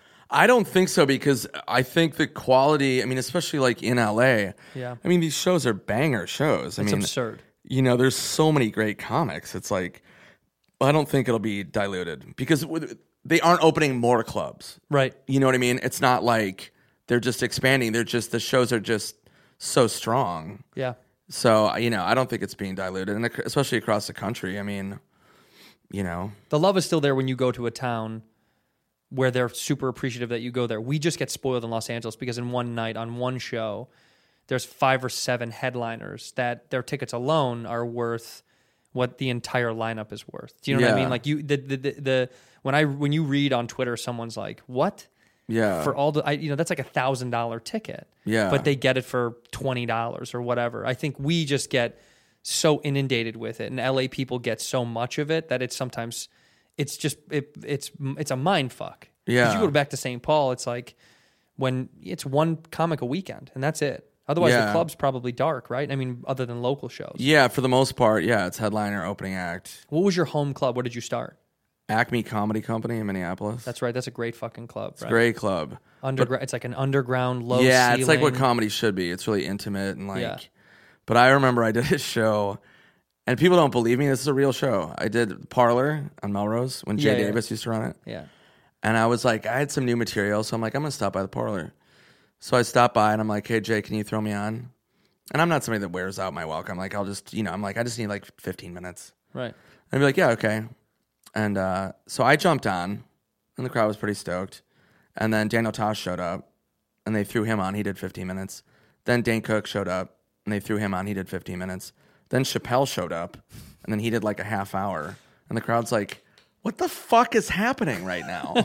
I don't think so because I think the quality, I mean, especially like in L A, Yeah. I mean, these shows are banger shows. I It's mean, absurd. You know, there's so many great comics. It's like, I don't think it'll be diluted because they aren't opening more clubs. Right. You know what I mean? It's not like they're just expanding. They're just, the shows are just so strong. Yeah. So, you know, I don't think it's being diluted, and especially across the country. I mean, you know. The love is still there when you go to a town where they're super appreciative that you go there. We just get spoiled in Los Angeles because in one night on one show, there's five or seven headliners that their tickets alone are worth what the entire lineup is worth. Do you know what I Yeah. mean? Like you, the, the, the, the when I when you read on Twitter, someone's like, "What?" Yeah. For all the, I, you know, that's like a thousand dollar ticket. Yeah. But they get it for twenty dollars or whatever. I think we just get so inundated with it, and L A people get so much of it that it's sometimes, it's just it, it's it's a mind fuck. Yeah. 'Cause you go back to Saint Paul, it's like when it's one comic a weekend, and that's it. Otherwise, Yeah. the club's probably dark, right? I mean, other than local shows. Yeah, for the most part, yeah, it's headliner, opening act. What was your home club? Where did you start? Acme Comedy Company in Minneapolis. That's right. That's a great fucking club. It's right? a great club. Underground. It's like an underground low. Yeah, it's like what ceiling. comedy should be. It's really intimate and like. Yeah. But I remember I did a show, and people don't believe me. This is a real show. I did Parlor on Melrose when Jay Yeah, yeah. Davis used to run it. Yeah. And I was like, I had some new material, so I'm like, I'm gonna stop by the Parlor. So I stopped by and I'm like, hey Jay, can you throw me on? And I'm not somebody that wears out my welcome. Like I'll just, you know, I'm like, I just need like fifteen minutes. Right. And I'd be like, yeah, okay. And uh, so I jumped on, and the crowd was pretty stoked. And then Daniel Tosh showed up, and they threw him on. He did fifteen minutes. Then Dane Cook showed up, and they threw him on. He did fifteen minutes. Then Chappelle showed up, and then he did like a half hour. And the crowd's like, what the fuck is happening right now?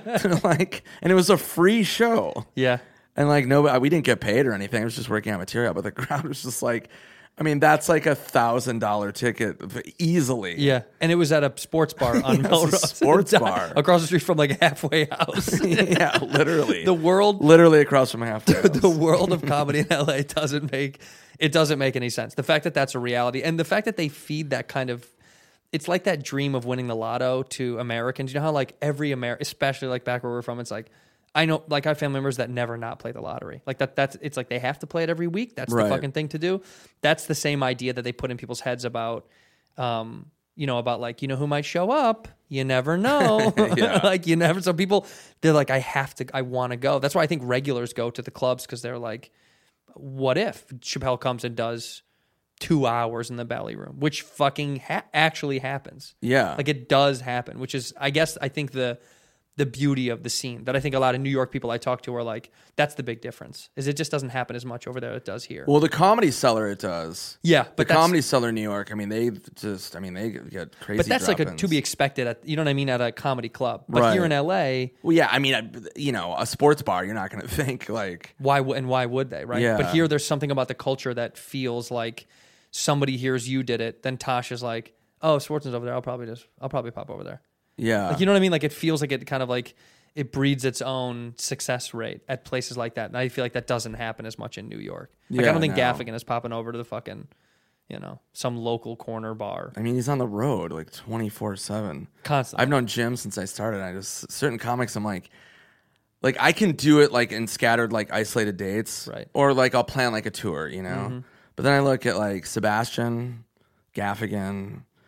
Like, and it was a free show. Yeah. And like, no, we didn't get paid or anything. It was just working on material. But the crowd was just like, I mean, that's like a thousand dollar ticket easily. Yeah, and it was at a sports bar on Yes, a Melrose. sports bar. across the street from like a halfway house. Yeah, literally. The world, literally across from half. the world of comedy in L A doesn't make it doesn't make any sense. The fact that that's a reality, and the fact that they feed that kind of, it's like that dream of winning the lotto to Americans. You know how like every American, especially like back where we're from, it's like, I know, like I have family members that never not play the lottery. Like that, that's it's like they have to play it every week. That's Right. the fucking thing to do. That's the same idea that they put in people's heads about, um, you know, about like, you know, who might show up. You never know. Yeah. Like you never. So people, they're like, I have to, I want to go. That's why I think regulars go to the clubs because they're like, what if Chappelle comes and does two hours in the belly room, which fucking ha- actually happens. Yeah. Like it does happen, which is, I guess, I think the the beauty of the scene that I think a lot of New York people I talk to are like, that's the big difference, is it just doesn't happen as much over there as it does here. Well, the Comedy Cellar, it does. Yeah, the but that's- Comedy Cellar in New York, I mean, they just, I mean, they get crazy. but that's like a, drop-ins. to be expected at, you know what I mean, at a comedy club. But Right. here in L A, Well, yeah, I mean, I- you know, a sports bar, you're not going to think like, why w- and why would they, right? Yeah. But here there's something about the culture that feels like somebody hears you did it, then Tosh is like, oh, Schwarzenegger's over there, I'll probably just, I'll probably pop over there. yeah, Like, you know what I mean? Like it feels like it kind of like it breeds its own success rate at places like that. And I feel like that doesn't happen as much in New York. Like Yeah, I don't think no. Gaffigan is popping over to the fucking, you know, some local corner bar I mean, he's on the road like twenty-four seven. constantly. I've known Jim since I started. I just, certain comics, I'm like, like I can do it like in scattered, like isolated dates. Right. Or like I'll plan like a tour, you know? Mm-hmm. But then I look at like Sebastian, Gaffigan, uh,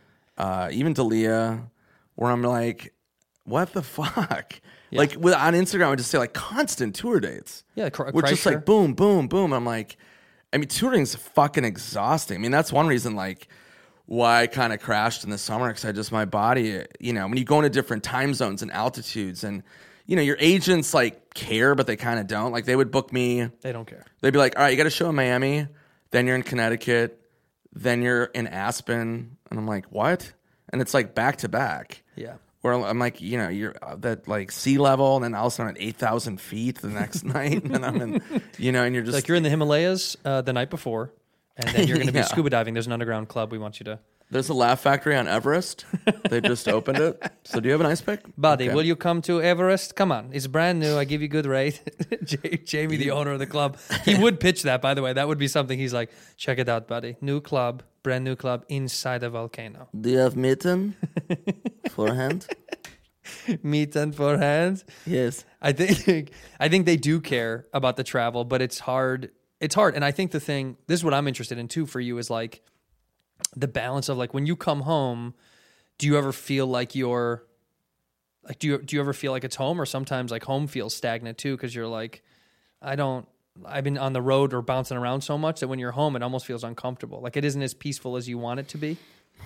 uh, even Dalia, where I'm like, what the fuck? Yeah. Like with, on Instagram, I would just say like constant tour dates. Yeah, cr- which just like boom, boom, boom. I'm like, I mean, touring's fucking exhausting. I mean, that's one reason like why I kind of crashed in the summer, because I just my body, you know, when you go into different time zones and altitudes, and you know, your agents like care, but they kind of don't. Like they would book me. They don't care. They'd be like, all right, you got a show in Miami, then you're in Connecticut, then you're in Aspen, and I'm like, what? And it's like back to back. Yeah. Where I'm like, you know, you're uh, that like sea level, and then all of a sudden at eight thousand feet the next night, and I'm in, you know, and you're just like you're in the Himalayas uh, the night before, and then you're going to be yeah. scuba diving. There's an underground club we want you to. There's a Laugh Factory on Everest. They just opened it. So do you have an ice pick? Buddy, Okay. will you come to Everest? Come on. It's brand new. I give you good rate. J- Jamie, the owner of the club. He would pitch that, by the way. That would be something he's like, check it out, buddy. New club, brand new club inside a volcano. Do you have mitten? Forehand? Meat and forehand. Yes. I think I think they do care about the travel, but it's hard. It's hard. And I think the thing, this is what I'm interested in too for you, is like, the balance of like when you come home, do you ever feel like you're like do you do you ever feel like it's home, or sometimes like home feels stagnant too, because you're like, I don't I've been on the road or bouncing around so much that when you're home it almost feels uncomfortable, like it isn't as peaceful as you want it to be?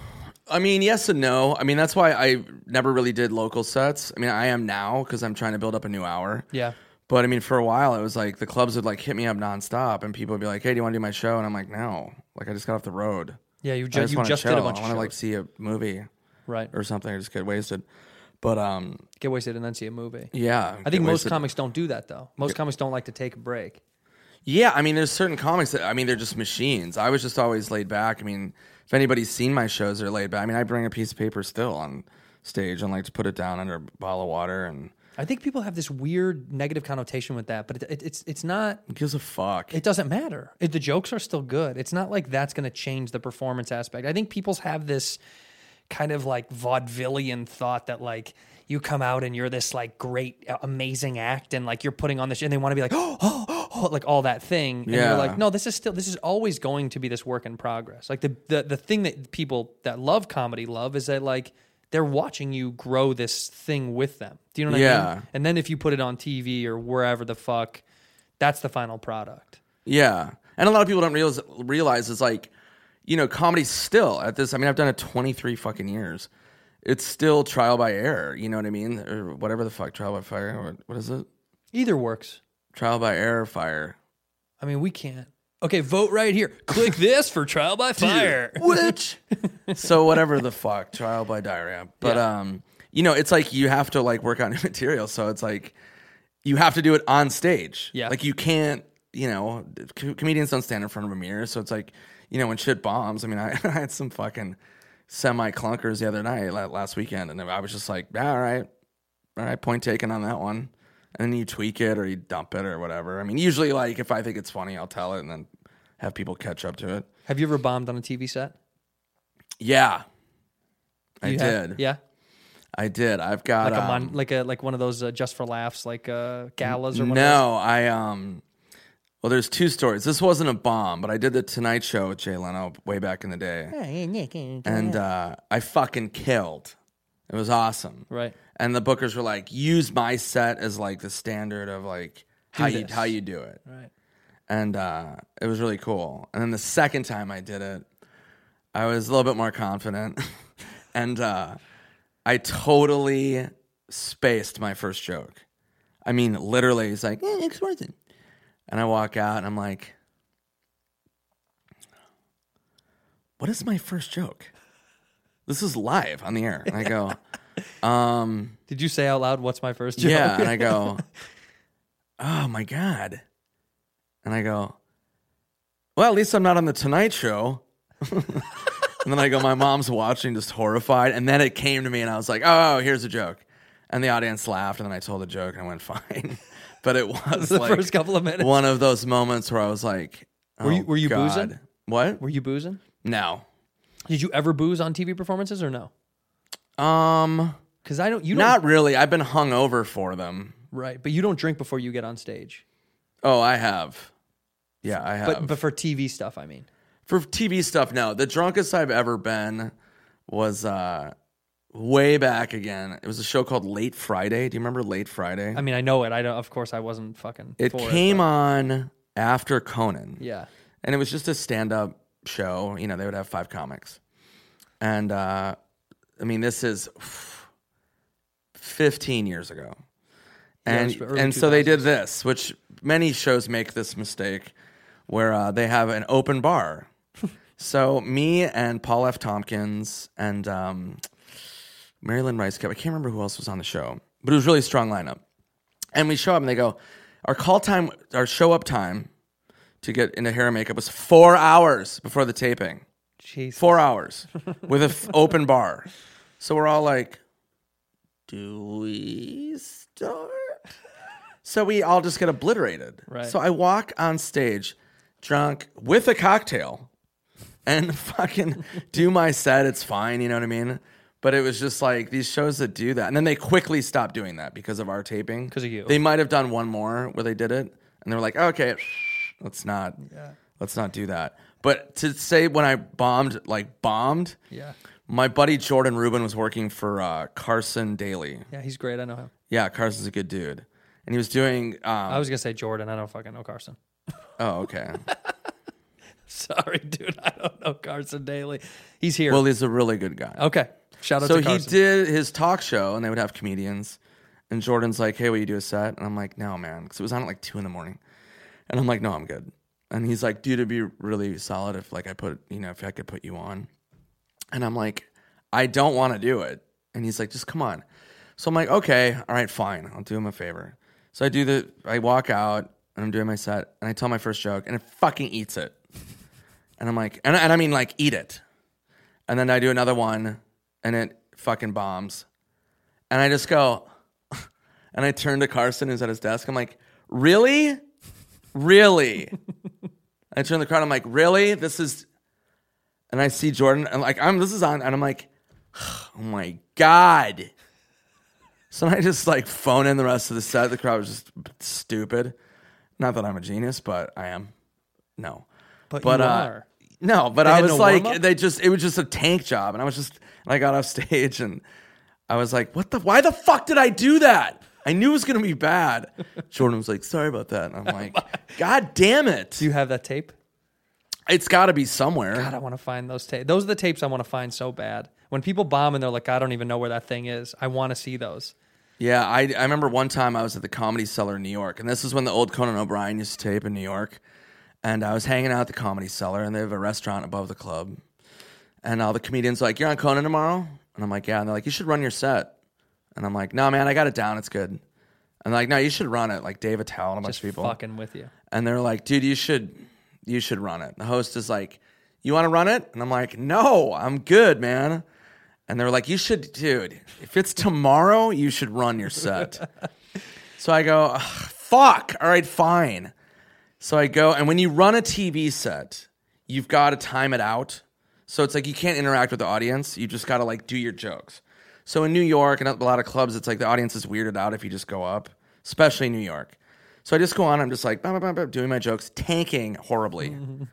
I mean, yes and no. I mean, that's why I never really did local sets. I mean, I am now because I'm trying to build up a new hour. Yeah. But I mean, for a while, it was like the clubs would like hit me up nonstop, and people would be like, "Hey, do you want to do my show?" And I'm like, "No, like I just got off the road. Yeah, you, I ju- just you wanna just chill. did a bunch I of want to shows. like see a movie, Right. or something, or just get wasted." But um, Get wasted and then see a movie. yeah, I think get most wasted. comics don't do that though. Most comics don't like to take a break. Yeah, I mean, there's certain comics that I mean, they're just machines. I was just always laid back. I mean, if anybody's seen my shows, they're laid back. I mean, I bring a piece of paper still on stage and like to put it down under a bottle of water, and I think people have this weird negative connotation with that, but it, it, it's it's not. who gives a fuck? It doesn't matter. It, the jokes are still good. It's not like that's going to change the performance aspect. I think people have this kind of like vaudevillian thought that like you come out and you're this like great, amazing act, and like you're putting on this, and they want to be like, oh, oh, oh, like all that thing. And Yeah. you're like, no, this is still, this is always going to be this work in progress. Like the, the, the thing that people that love comedy love is that like, they're watching you grow this thing with them. Do you know what I Yeah. mean? And then if you put it on T V or wherever the fuck, that's the final product. Yeah. And a lot of people don't realize, realize is like, you know, comedy still at this. I mean, I've done it twenty-three fucking years. It's still trial by error. You know what I mean? Or whatever the fuck, trial by fire. Or what is it? Either works. Trial by error, fire. I mean, we can't. Okay, vote right here. Click this for trial by fire. Which? So whatever the fuck, trial by diarrhea. But, Yeah. um, you know, it's like you have to like work on new material. So it's like you have to do it on stage. Yeah. Like you can't, you know, co- comedians don't stand in front of a mirror. So it's like, you know, when shit bombs, I mean, I, I had some fucking semi clunkers the other night, la- last weekend. And I was just like, yeah, all right, all right, point taken on that one. And then you tweak it or you dump it or whatever. I mean, usually like if I think it's funny, I'll tell it and then have people catch up to it. Have you ever bombed on a T V set? Yeah. I You have? did. Yeah. I did. I've got Like a um, mon- like a like one of those uh, just for laughs, like uh, galas or whatever. No, I um. Well, there's two stories. This wasn't a bomb, but I did the Tonight Show with Jay Leno way back in the day, and uh, I fucking killed. It was awesome, Right. And the bookers were like, "Use my set as like the standard of like how you this. how you do it," Right. and uh, it was really cool. And then the second time I did it, I was a little bit more confident, and uh, I totally spaced my first joke. I mean, literally, it's like, eh, it's worth it. And I walk out, and I'm like, what is my first joke? This is live on the air. And I go, um, Did you say out loud, what's my first joke? yeah. And I go, oh, my God. And I go, well, at least I'm not on the Tonight Show. And then I go, my mom's watching, just horrified. And then it came to me, and I was like, oh, here's a joke. And the audience laughed, and then I told the joke, and I went, fine. But it was the like first couple of minutes. one of those moments where I was like, oh, Were you- were you God. boozing? What? Were you boozing? No. Did you ever booze on T V performances or no? Um, Because I don't. You don't. not really. I've been hungover for them. Right, but you don't drink before you get on stage. Oh, I have. Yeah, I have. But but for T V stuff, I mean. For T V stuff, no. The drunkest I've ever been was uh, way back again. It was a show called Late Friday. Do you remember Late Friday? I mean, I know it. I don't. Of course, I wasn't fucking. It for came it, but- on after Conan. Yeah. And it was just a stand-up show. You know, they would have five comics. And, uh, I mean, this is fifteen years ago. And Yeah, it was early and so they did two thousands. this, which many shows make this mistake, where uh, they have an open bar. So me and Paul F. Tompkins and um, Marilyn Rice Cup, I can't remember who else was on the show, but it was a really strong lineup. And we show up and they go, our call time, our show up time to get into hair and makeup was four hours before the taping. Jesus. Four hours with an f- open bar. So we're all like, do we start? So we all just get obliterated. Right. So I walk on stage drunk with a cocktail and fucking do my set. It's fine, you know what I mean? But it was just like these shows that do that. And then they quickly stopped doing that because of our taping. 'Cause of you. They might have done one more where they did it. And they were like, okay, let's not, let's not do that. But to say when I bombed, like bombed, Yeah. my buddy Jordan Rubin was working for uh, Carson Daly. Yeah, he's great. I know him. Yeah, Carson's a good dude. And he was doing, um, I was gonna say Jordan. I don't fucking know Carson. oh, okay. Sorry, dude. I don't know Carson Daly. He's here. Well, he's a really good guy. okay. Shout out So to he Carson. did his talk show, and they would have comedians. And Jordan's like, hey, will you do a set? And I'm like, no, man. Because it was on at like two in the morning. And I'm like, no, I'm good. And he's like, dude, it'd be really solid if like I put, you know, if I could put you on. And I'm like, I don't want to do it. And he's like, just come on. So I'm like, okay, all right, fine. I'll do him a favor. So I do the, I walk out and I'm doing my set and I tell my first joke and it fucking eats it. And I'm like, and, and I mean like eat it. And then I do another one and it fucking bombs. And I just go, and I turn to Carson who's at his desk. I'm like, really? Really? I turn to the crowd. I'm like, really? This is, and I see Jordan. And like, I'm, this is on. And I'm like, oh my God. So I just like phone in the rest of the set. The crowd was just stupid. Not that I'm a genius, but I am. No. but, But you uh, are. no, but They I had was no like, warm-up? they just, it was just a tank job. And I was just, and I got off stage and I was like, what the, why the fuck did I do that? I knew it was going to be bad. Jordan was like, sorry about that. And I'm like, God damn it. Do you have that tape? It's got to be somewhere. God, I want to find those tapes. Those are the tapes I want to find so bad. When people bomb and they're like, I don't even know where that thing is. I want to see those. Yeah, I, I remember one time I was at the Comedy Cellar in New York, and this is when the old Conan O'Brien used to tape in New York. And I was hanging out at the Comedy Cellar, and they have a restaurant above the club. And all the comedians are like, you're on Conan tomorrow? And I'm like, yeah. And they're like, you should run your set. And I'm like, no, man, I got it down. It's good. And they're like, no, you should run it. Like Dave Attell and a bunch Just of people. fucking with you. And they're like, dude, you should you should run it. The host is like, you want to run it? And I'm like, no, I'm good, man. And they're like, you should, dude, if it's tomorrow, you should run your set. So I go, ugh, fuck, all right, fine. So I go, and when you run a T V set, you've got to time it out. So it's like you can't interact with the audience. You just got to like do your jokes. So in New York and a lot of clubs, it's like the audience is weirded out if you just go up, especially in New York. So I just go on, I'm just like, bah, bah, bah, bah, doing my jokes, tanking horribly.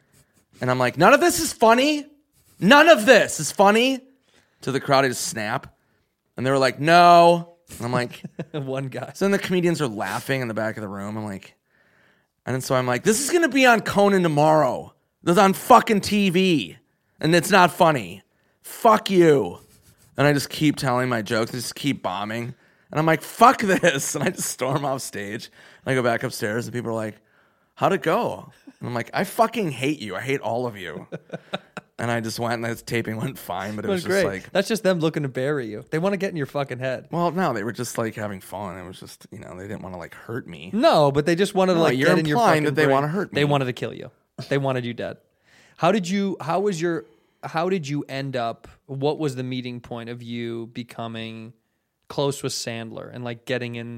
And I'm like, none of this is funny. None of this is funny. To the crowd, I just snap. And they were like, no. And I'm like, One guy. so then the comedians are laughing in the back of the room. I'm like, and then so I'm like, this is going to be on Conan tomorrow. This is on fucking T V. And it's not funny. Fuck you. And I just keep telling my jokes. I just keep bombing. And I'm like, fuck this. And I just storm off stage. And I go back upstairs and people are like, how'd it go? And I'm like, I fucking hate you. I hate all of you. And I just went and the taping went fine, but it It was was just great. like, That's just them looking to bury you. They want to get in your fucking head. well, no, they were just like having fun. It was just, you know, they didn't want to like hurt me. No, but they just wanted to No, like you're get in your implying fucking that they brain. wanna hurt me. They wanted to kill you. They wanted you dead. How did you? How was your? How did you end up? What was the meeting point of you becoming close with Sandler and like getting in,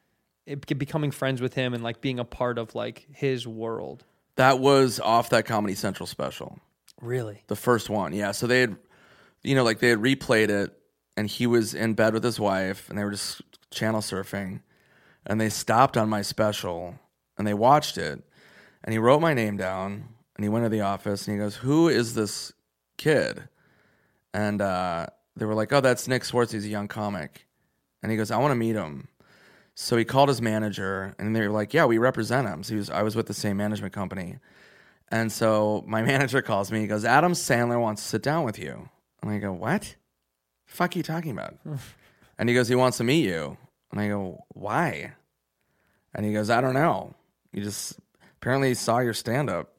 it- becoming friends with him and like being a part of like his world? That was off that Comedy Central special. Really? The first one, yeah. So they had, you know, like they had replayed it, and he was in bed with his wife, and they were just channel surfing, and they stopped on my special, and they watched it, and he wrote my name down, and he went to the office, and he goes, "Who is this kid?" and uh, they were like, "Oh, that's Nick Swartz. He's a young comic," and he goes, "I want to meet him." So he called his manager, and they were like, "Yeah, we represent him." So he was, I was with the same management company, and so my manager calls me. He goes, "Adam Sandler wants to sit down with you," and I go, "What? The fuck are you talking about?" And he goes, "He wants to meet you," and I go, "Why?" And he goes, "I don't know. You just apparently saw your stand-up."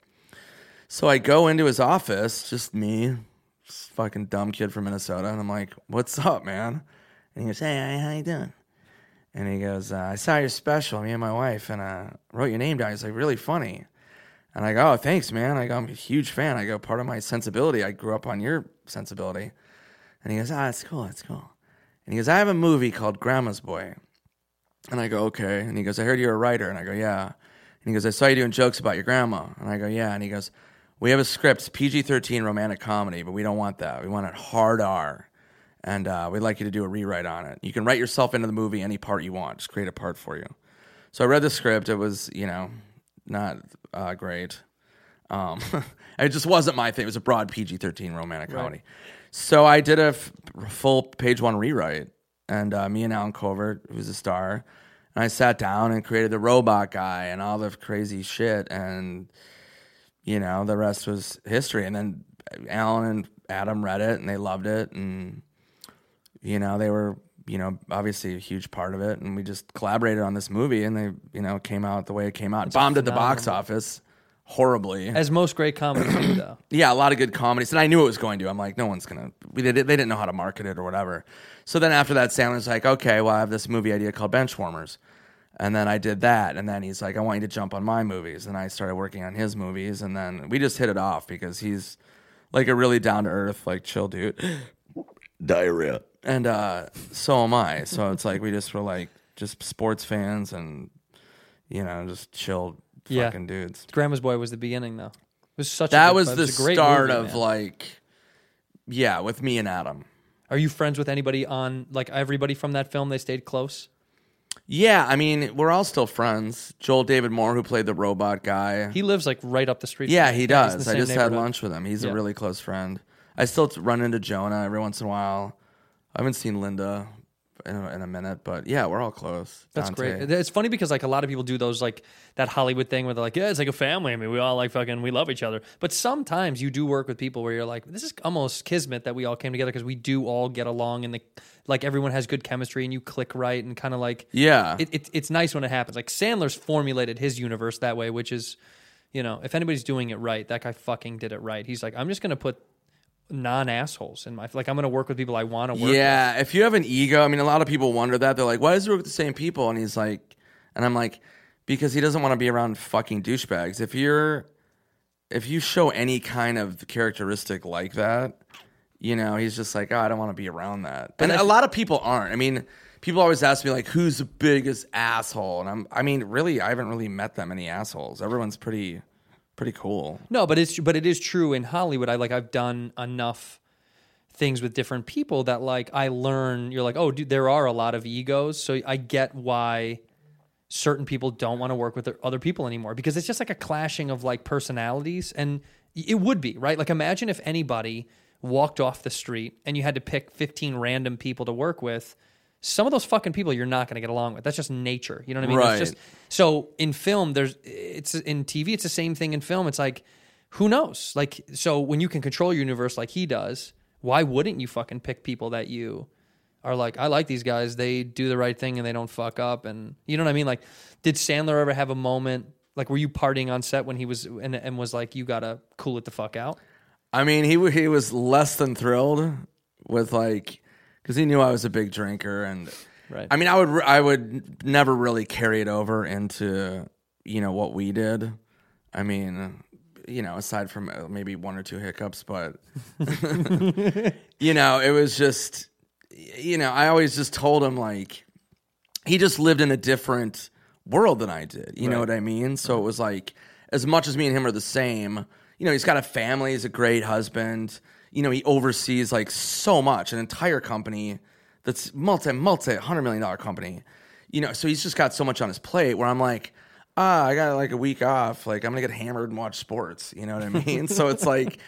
So I go into his office, just me, just fucking dumb kid from Minnesota, and I'm like, "What's up, man?" And he goes, "Hey, how you doing?" And he goes, uh, "I saw your special, me and my wife, and uh, wrote your name down." He's like, "Really funny." And I go, "Oh, thanks, man." I go, "I'm a huge fan." I go, "Part of my sensibility, I grew up on your sensibility." And he goes, "Ah, that's cool, that's cool." And he goes, "I have a movie called Grandma's Boy." And I go, "Okay." And he goes, "I heard you're a writer." And I go, "Yeah." And he goes, "I saw you doing jokes about your grandma." And I go, "Yeah." And he goes, "We have a script, P G thirteen romantic comedy, but we don't want that. We want it hard R. And uh, we'd like you to do a rewrite on it. You can write yourself into the movie any part you want. Just create a part for you." So I read the script. It was, you know, not uh, great. Um, it just wasn't my thing. It was a broad P G thirteen romantic comedy. Right. So I did a f- full page one rewrite. And uh, me and Alan Covert, who's a star, and I sat down and created the robot guy and all the crazy shit. And, you know, the rest was history. And then Alan and Adam read it, and they loved it. And, you know, they were, you know, obviously a huge part of it. And we just collaborated on this movie, and they, you know, came out the way it came out. It's bombed at the box office horribly. As most great comedies do, though. Yeah, a lot of good comedies. And I knew it was going to. I'm like, no one's going to. They, they didn't know how to market it or whatever. So then after that, Sandler's like, "Okay, well, I have this movie idea called Benchwarmers." And then I did that. And then he's like, "I want you to jump on my movies." And I started working on his movies. And then we just hit it off because he's like a really down-to-earth, like chill dude. Diarrhea. And uh, so am I. So it's like we just were like just sports fans and, you know, just chill yeah. fucking dudes. Grandma's Boy was the beginning, though. It was such that a good, was it the was a great start movie, of man. like, yeah, with me and Adam. Are you friends with anybody on, like, everybody from that film? They stayed close? Yeah, I mean, we're all still friends. Joel David Moore, who played the robot guy. He lives, like, right up the street. Yeah, from he me. does. He's in the I same just had neighborhood. lunch with him. He's Yeah. a really close friend. I still run into Jonah every once in a while. I haven't seen Linda in a, in a minute, but yeah, we're all close. That's Dante. great. It's funny because like a lot of people do those like that Hollywood thing where they're like, yeah, it's like a family. I mean, we all like fucking, we love each other. But sometimes you do work with people where you're like, this is almost kismet that we all came together because we do all get along and the like everyone has good chemistry and you click right and kind of like Yeah. It, it, it's nice when it happens. Like Sandler's formulated his universe that way, which is, you know, if anybody's doing it right, that guy fucking did it right. He's like, I'm just gonna put non-assholes in my like I'm gonna work with people I want to work yeah, with. if you have an ego, I mean, a lot of people wonder that. They're like, why does he work with the same people? And he's like, and I'm like, because he doesn't want to be around fucking douchebags. If you're, if you show any kind of characteristic like that, you know, he's just like, oh, I don't want to be around that. But And I- a lot of people aren't. I mean, people always ask me like, who's the biggest asshole? And I'm, I mean, really, I haven't really met that many assholes. Everyone's pretty, pretty cool. No, but it's but it is true in Hollywood. I like I've done enough things with different people that like I learn. You're like, oh, dude, there are a lot of egos, so I get why certain people don't want to work with other people anymore because it's just like a clashing of like personalities, and it would be right. Like imagine if anybody walked off the street and you had to pick fifteen random people to work with. Some of those fucking people you're not going to get along with. That's just nature. You know what I mean? Right. It's just so in film, there's it's in T V. It's the same thing in film. It's like who knows? Like so when you can control your universe like he does, why wouldn't you fucking pick people that you are like? I like these guys. They do the right thing and they don't fuck up. And you know what I mean? Like, did Sandler ever have a moment? Like, were you partying on set when he was and, and was like, you gotta cool it the fuck out? I mean, he he was less than thrilled with like. Because he knew I was a big drinker, and Right. I mean, I would I would never really carry it over into you know what we did. I mean, you know, aside from uh, maybe one or two hiccups, but you know, it was just you know, I always just told him like he just lived in a different world than I did. You know Right. what I mean? So it was like as much as me and him are the same. You know, he's got a family. He's a great husband. You know, he oversees like so much, an entire company that's multi, multi, hundred million dollar company. You know, so he's just got so much on his plate where I'm like, ah, I got like a week off. Like I'm gonna get hammered and watch sports. You know what I mean? So it's like,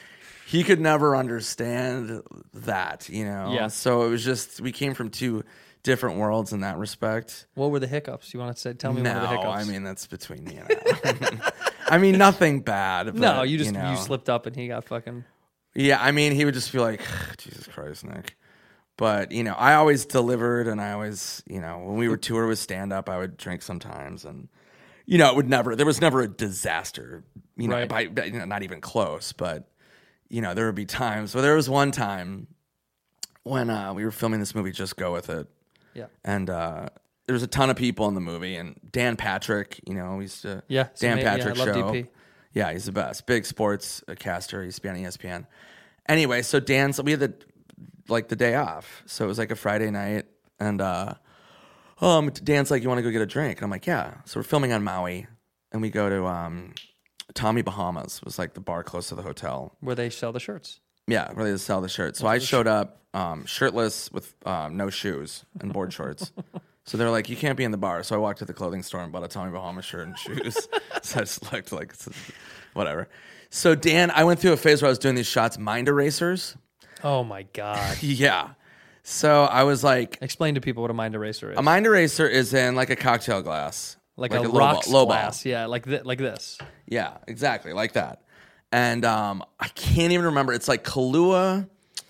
he could never understand that, you know? Yeah. So it was just, we came from two different worlds in that respect. What were the hiccups? You want to say? Tell me no, one of the hiccups. I mean, that's between me and Adam. I mean, nothing bad. But, no, you just you, you, know. slipped up and he got fucking. Yeah, I mean, he would just be like, Jesus Christ, Nick. But, you know, I always delivered, and I always, you know, when we were tour with stand-up, I would drink sometimes, and, you know, it would never, there was never a disaster, you know, Right. by, by, you know, not even close, but, you know, there would be times, well, there was one time when uh, we were filming this movie, Just Go With It, Yeah. and uh, there was a ton of people in the movie, and Dan Patrick, you know, we used to, Yeah, it's Dan ama- yeah, Patrick I love show. D P. Yeah, he's the best. Big sports caster. He used to be on E S P N. Anyway, so Dan's, we had the, like the day off. So it was like a Friday night. And uh, um, Dan's like, you want to go get a drink? And I'm like, yeah. So we're filming on Maui. And we go to um, Tommy Bahamas, was like the bar close to the hotel. Where they sell the shirts. Yeah, where they sell the shirts. So I showed up um, shirtless with um, no shoes and board shorts. So they're like, you can't be in the bar. So I walked to the clothing store and bought a Tommy Bahama shirt and shoes. So I just looked like, whatever. So Dan, I went through a phase where I was doing these shots, mind erasers. Oh my god! Yeah. So I was like, Explain to people what a mind eraser is. a mind eraser is in like a cocktail glass. like, a, low rocks ball, low glass. ball. Yeah, like th- like this. Yeah, exactly, like that. And um, I can't even remember. It's like Kahlua.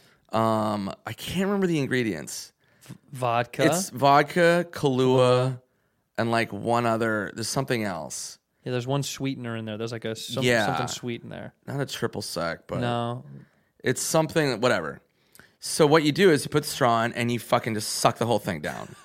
Um, I can't remember the ingredients. Vodka. It's vodka, Kahlua, and like one other. There's something else. yeah, there's one sweetener in there. There's like a some, Yeah. something sweet in there. Not a triple sec, but No, it's something. Whatever. So what you do is you put the straw in and you fucking just suck the whole thing down.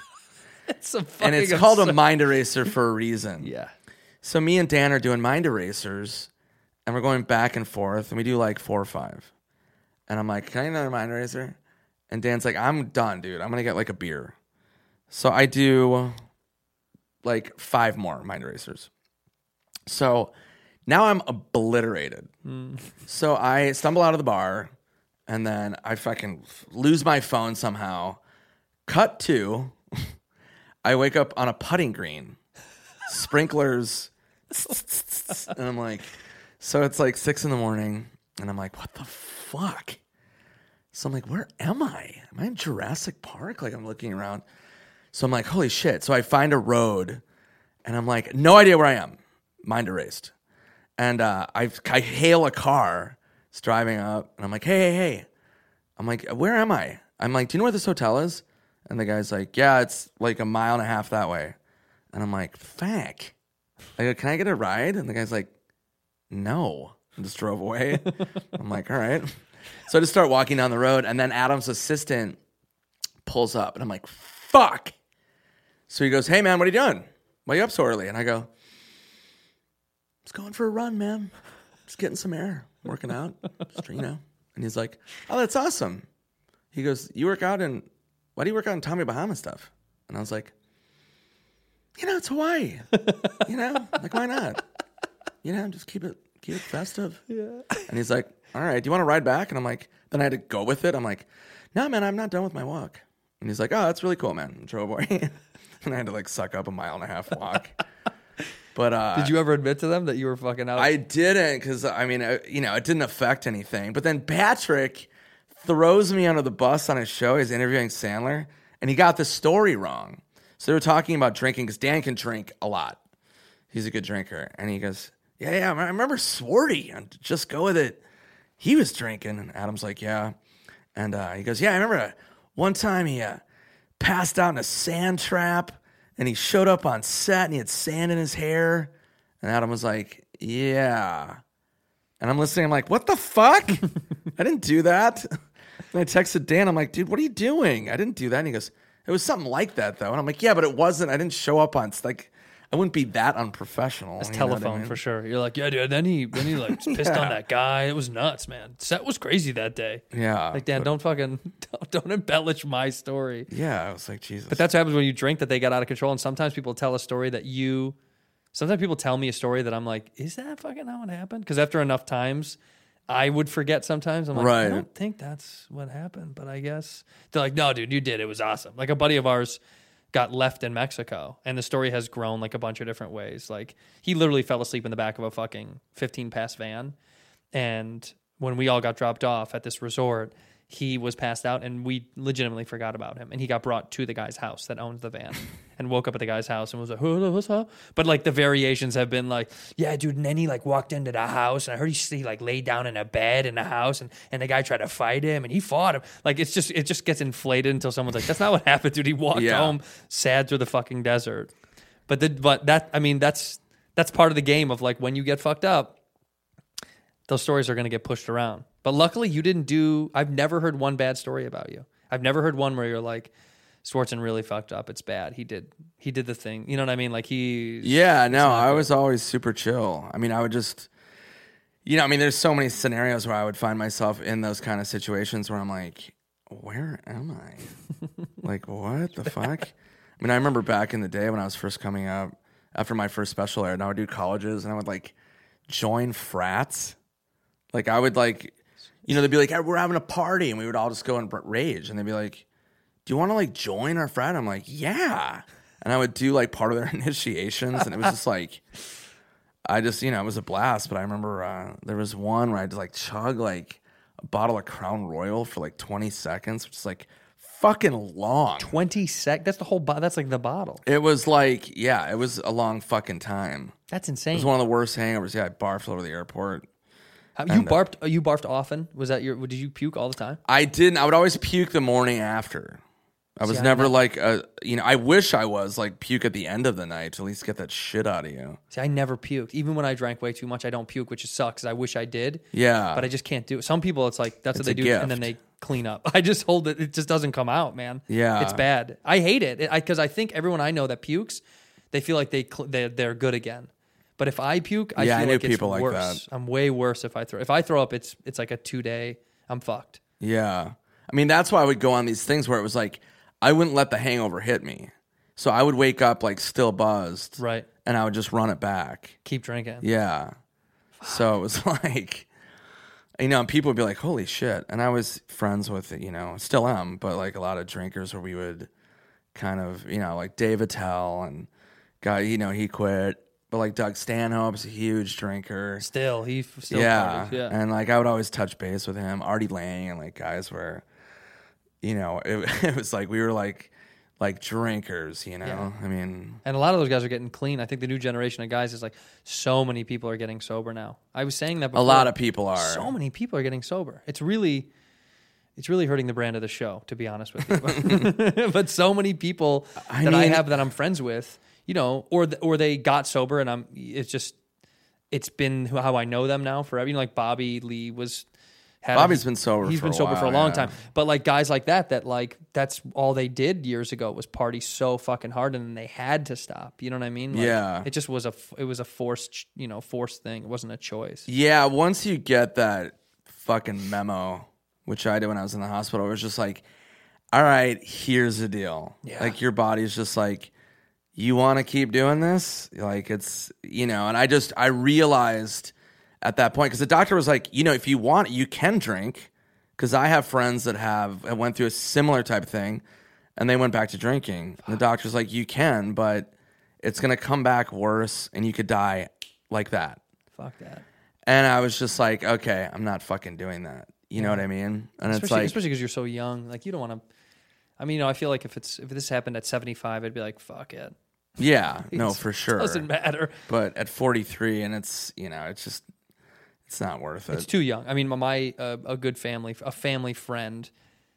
it's a fucking And it's called a absurd- mind eraser for a reason. Yeah. So me and Dan are doing mind erasers, and we're going back and forth, and we do like four or five. And I'm like, can I get another mind eraser? And Dan's like, I'm done, dude. I'm going to get like a beer. So I do like five more mind erasers. So now I'm obliterated. So I stumble out of the bar, and then I fucking lose my phone somehow. Cut to, I wake up on a putting green. Sprinklers. And I'm like, so it's like six in the morning, and I'm like, what the fuck? So I'm like, where am I? Am I in Jurassic Park? Like, I'm looking around. So I'm like, holy shit. So I find a road, and I'm like, no idea where I am. Mind erased. And uh, I, I hail a car. It's driving up, and I'm like, hey, hey, hey. I'm like, where am I? I'm like, do you know where this hotel is? And the guy's like, yeah, it's like a mile and a half that way. And I'm like, fuck. I go, can I get a ride? And the guy's like, no. And just drove away. I'm like, all right. So I just start walking down the road, and then Adam's assistant pulls up, and I'm like, fuck. So he goes, hey, man, what are you doing? Why are you up so early? And I go, just going for a run, man. Just getting some air, working out, just, you know. And he's like, oh, that's awesome. He goes, you work out in, why do you work out in Tommy Bahama stuff? And I was like, you know, it's Hawaii. You know, like, why not? You know, just keep it, keep it festive. Yeah. And he's like, all right, do you want to ride back? And I'm like, then I had to go with it. I'm like, no, man, I'm not done with my walk. And he's like, oh, that's really cool, man. And drove away. And I had to like suck up a mile and a half walk. But uh, Did you ever admit to them that you were fucking out? I didn't, because I mean, uh, you know, it didn't affect anything. But then Patrick throws me under the bus on his show. He's interviewing Sandler, and he got the story wrong. So they were talking about drinking, because Dan can drink a lot. He's a good drinker. And he goes, yeah, yeah, I remember Swarty on Just Go With It. He was drinking. And Adam's like, yeah. And uh, he goes, yeah, I remember one time he uh, passed out in a sand trap, and he showed up on set, and he had sand in his hair. And Adam was like, yeah. And I'm listening. I'm like, what the fuck? I didn't do that. And I texted Dan. I'm like, dude, what are you doing? I didn't do that. And he goes, it was something like that, though. And I'm like, yeah, but it wasn't. I didn't show up on, like, I wouldn't be that unprofessional. That's you know what I telephone mean? for sure. You're like, yeah, dude. Then he, then he like pissed Yeah. on that guy. It was nuts, man. Set was crazy that day. Yeah. Like, Dan, but- don't fucking, don't, don't embellish my story. Yeah, I was like, Jesus. But that's what happens when you drink, that they get out of control. And sometimes people tell a story that you, sometimes people tell me a story that I'm like, is that fucking how it happened? Because after enough times, I would forget sometimes. I'm like, Right. I don't think that's what happened, but I guess. They're like, no, dude, you did. It was awesome. Like a buddy of ours got left in Mexico, and the story has grown like a bunch of different ways. Like he literally fell asleep in the back of a fucking fifteen pass van, and when we all got dropped off at this resort, he was passed out, and we legitimately forgot about him. And he got brought to the guy's house that owns the van, and woke up at the guy's house and was like, "Hello, what's up?" But like the variations have been like, "Yeah, dude." And then he like walked into the house, and I heard he, he like laid down in a bed in the house, and, and the guy tried to fight him, and he fought him. Like it's just it just gets inflated until someone's like, "That's not what happened, dude." He walked Yeah. home sad through the fucking desert. But the, but that I mean that's that's part of the game of like when you get fucked up, those stories are going to get pushed around. But luckily, you didn't do. I've never heard one bad story about you. I've never heard one where you're like, Swartzen really fucked up. It's bad. He did. He did the thing. You know what I mean? Like he. Yeah. No, I was always super chill. I mean, I would just, you know, I mean, there's so many scenarios where I would find myself in those kind of situations where I'm like, where am I? Like, what the fuck? I mean, I remember back in the day when I was first coming up, after my first special aired, and I would do colleges, and I would like join frats. Like I would like. You know, they'd be like, hey, we're having a party, and we would all just go and rage. And they'd be like, do you want to, like, join our frat? I'm like, yeah. And I would do, like, part of their initiations, and it was just, like, I just, you know, it was a blast. But I remember uh, there was one where I had to, like, chug, like, a bottle of Crown Royal for, like, twenty seconds, which is, like, fucking long. twenty sec. That's the whole, bo- that's like the bottle. It was, like, yeah, it was a long fucking time. That's It insane. was one of the worst hangovers. Yeah, I barfed all over the airport. How- you and, uh, barfed, you barfed often? Was that your, did you puke all the time? I didn't. I would always puke the morning after. I was See, I never never- like a, you know, I wish I was like puke at the end of the night to at least get that shit out of you. See, I never puked. Even when I drank way too much, I don't puke, which sucks. I wish I did. Yeah. But I just can't do it. Some people, it's like, that's It's what they a do, gift. and then they clean up. I just hold it. It just doesn't come out, man. Yeah. It's bad. I hate it. Because I, 'cause I think everyone I know that pukes, they feel like they cl- they're, they're good again. But if I puke, I Yeah, I feel knew like it's people like worse. that. I'm way worse if I throw. If I throw up, it's it's like a two day. I'm fucked. Yeah. I mean, that's why I would go on these things where it was like, I wouldn't let the hangover hit me. So I would wake up like still buzzed. Right. And I would just run it back. Keep drinking. Yeah. So it was like, you know, people would be like, holy shit. And I was friends with, you know, still am, but like a lot of drinkers where we would kind of, you know, like Dave Attell and guy, you know, he quit. But like Doug Stanhope's a huge drinker. Still, he f- still yeah. parties. Yeah. And like I would always touch base with him. Artie Lang and like guys where, you know, it, it was like we were like like drinkers, you know? Yeah. I mean, And a lot of those guys are getting clean. I think the new generation of guys is like so many people are getting sober now. I was saying that before. a lot of people are. So many people are getting sober. It's really, it's really hurting the brand of the show, to be honest with you. But so many people I that I mean- have that I'm friends with, you know, or th- or they got sober, and I'm. It's just, it's been how I know them now forever. You know, like Bobby Lee was. Had Bobby's been sober He's for been a sober for a while, long yeah. time. But like guys like that, that like that's all they did years ago was party so fucking hard, and then they had to stop. You know what I mean? Like, Yeah. It just was a it was a forced you know forced thing. It wasn't a choice. Yeah, once you get that fucking memo, which I did when I was in the hospital, it was just like, all right, here's the deal. Yeah. Like your body's just like, you want to keep doing this? Like it's, you know, and I just, I realized at that point, because the doctor was like, you know, if you want, you can drink. Because I have friends that have that went through a similar type of thing, and they went back to drinking. And the doctor's like, you can, but it's going to come back worse, and you could die like that. Fuck that. And I was just like, okay, I'm not fucking doing that. You know what I mean? And it's Especially like, especially because you're so young. Like you don't want to. I mean, you know, I feel like if it's if this happened at seventy-five, I'd be like, fuck it. yeah, no, It's- for sure. Doesn't matter. But at forty-three, and it's, you know, it's just, it's not worth it. It's too young. I mean, my, my uh, a good family, a family friend,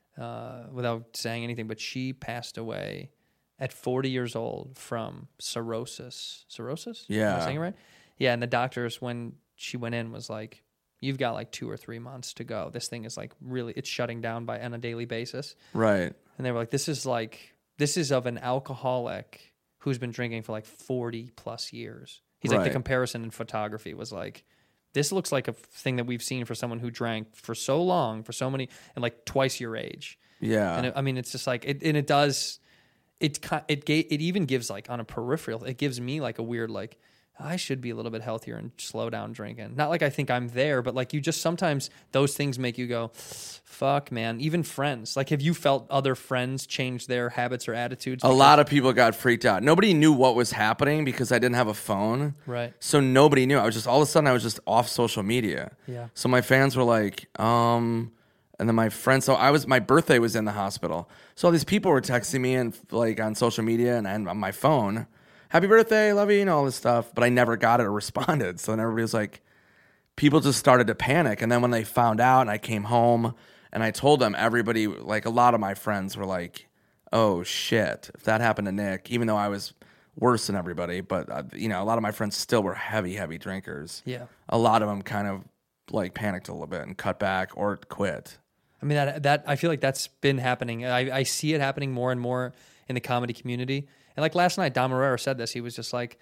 uh, without saying anything, but she passed away at forty years old from cirrhosis. Cirrhosis? Am Yeah. I saying it right? Yeah, and the doctors, when she went in, was like, you've got like two or three months to go. This thing is like really, it's shutting down by on a daily basis. Right. And they were like, this is like, this is of an alcoholic who's been drinking for like forty plus years. He's like, the Right. comparison in photography was like, this looks like a thing that we've seen for someone who drank for so long, for so many, and like twice your age. Yeah. And it, I mean, it's just like, it, and it does, it, ki- it, ga- it even gives like on a peripheral, it gives me like a weird, like, I should be a little bit healthier and slow down drinking. Not like I think I'm there, but like you just sometimes those things make you go, fuck, man. Even friends. Like, have you felt other friends change their habits or attitudes? A lot of people got freaked out. Nobody knew what was happening because I didn't have a phone. Right. So nobody knew. I was just, all of a sudden, I was just off social media. Yeah. So my fans were like, um, and then my friends, so I was, my birthday was in the hospital. So all these people were texting me and like on social media and, and on my phone, happy birthday, love you, and all this stuff. But I never got it or responded. So then everybody was like, people just started to panic. And then when they found out and I came home and I told them, everybody, like a lot of my friends were like, oh shit, if that happened to Nick, even though I was worse than everybody, but uh, you know, a lot of my friends still were heavy, heavy drinkers. Yeah. A lot of them kind of like panicked a little bit and cut back or quit. I mean, that, that I feel like that's been happening. I, I see it happening more and more in the comedy community. And like last night, Dom Herrera said this. He was just like,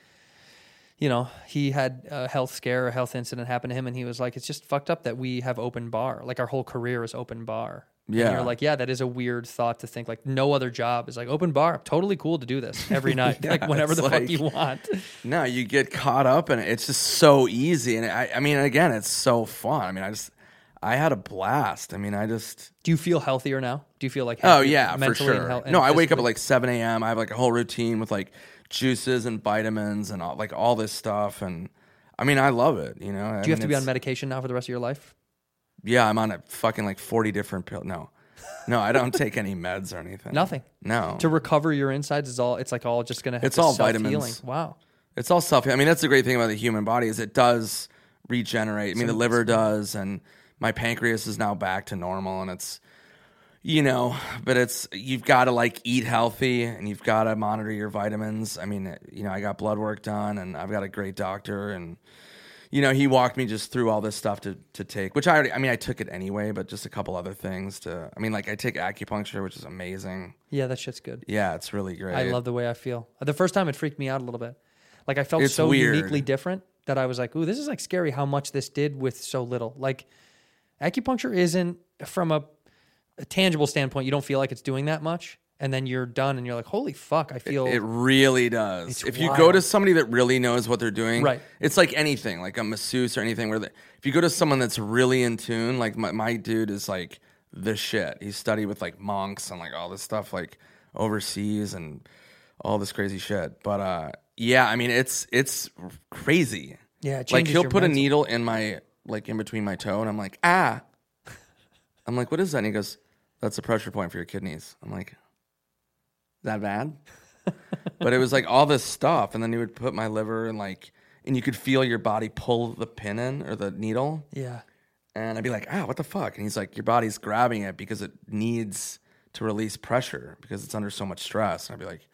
you know, he had a health scare, a health incident happen to him, and he was like, it's just fucked up that we have open bar. Like our whole career is open bar. Yeah. And you're like, yeah, that is a weird thought to think. Like no other job is like open bar. Totally cool to do this every night, Yeah, like whenever it's the like- fuck you want. No, you get caught up in it. It's just so easy. And I, I mean, again, it's so fun. I mean, I just, I had a blast. I mean, I just... Do you feel healthier now? Do you feel like Oh, happier yeah, for mentally and sure. hel- and No, I wake up at physically? like seven a.m. I have like a whole routine with like juices and vitamins and all, like all this stuff. And I mean, I love it, you know? Do you have to be on medication now for the rest of your life? Yeah, I'm on a fucking like forty different pills. No. No, I don't take any meds or anything. Nothing. No. To recover your insides is all. It's like all just gonna. Have It's to all self-healing. vitamins. Wow. It's all self. I mean, that's the great thing about the human body is it does regenerate. I mean, the liver does, and my pancreas is now back to normal, and it's, you know, but it's, you've got to like eat healthy, and you've got to monitor your vitamins. I mean, you know, I got blood work done, and I've got a great doctor, and you know, he walked me just through all this stuff to to take, which I already, I mean, I took it anyway, but just a couple other things to, I mean, like I take acupuncture, which is amazing. Yeah, that shit's good. Yeah, it's really great. I love the way I feel. The first time it freaked me out a little bit. Like I felt It's so weird. uniquely different that I was like, ooh, this is like scary how much this did with so little. Like acupuncture isn't from a, a tangible standpoint, you don't feel like it's doing that much. And then you're done and you're like, holy fuck, I feel It really does. It's If you wild. go to somebody that really knows what they're doing, Right. it's like anything, like a masseuse or anything. Where they, if you go to someone that's really in tune, like my, my dude is like the shit. He studied with like monks and like all this stuff, like overseas and all this crazy shit. But uh, yeah, I mean, it's it's crazy. Yeah, it like changes he'll your put a mental- needle in my like in between my toe, and I'm like, ah. I'm like, what is that? And he goes, that's a pressure point for your kidneys. I'm like, that bad? But it was like all this stuff, and then he would put my liver and like, and you could feel your body pull the pin in or the needle, Yeah. and I'd be like, ah, what the fuck? And he's like, your body's grabbing it because it needs to release pressure because it's under so much stress. And I'd be like,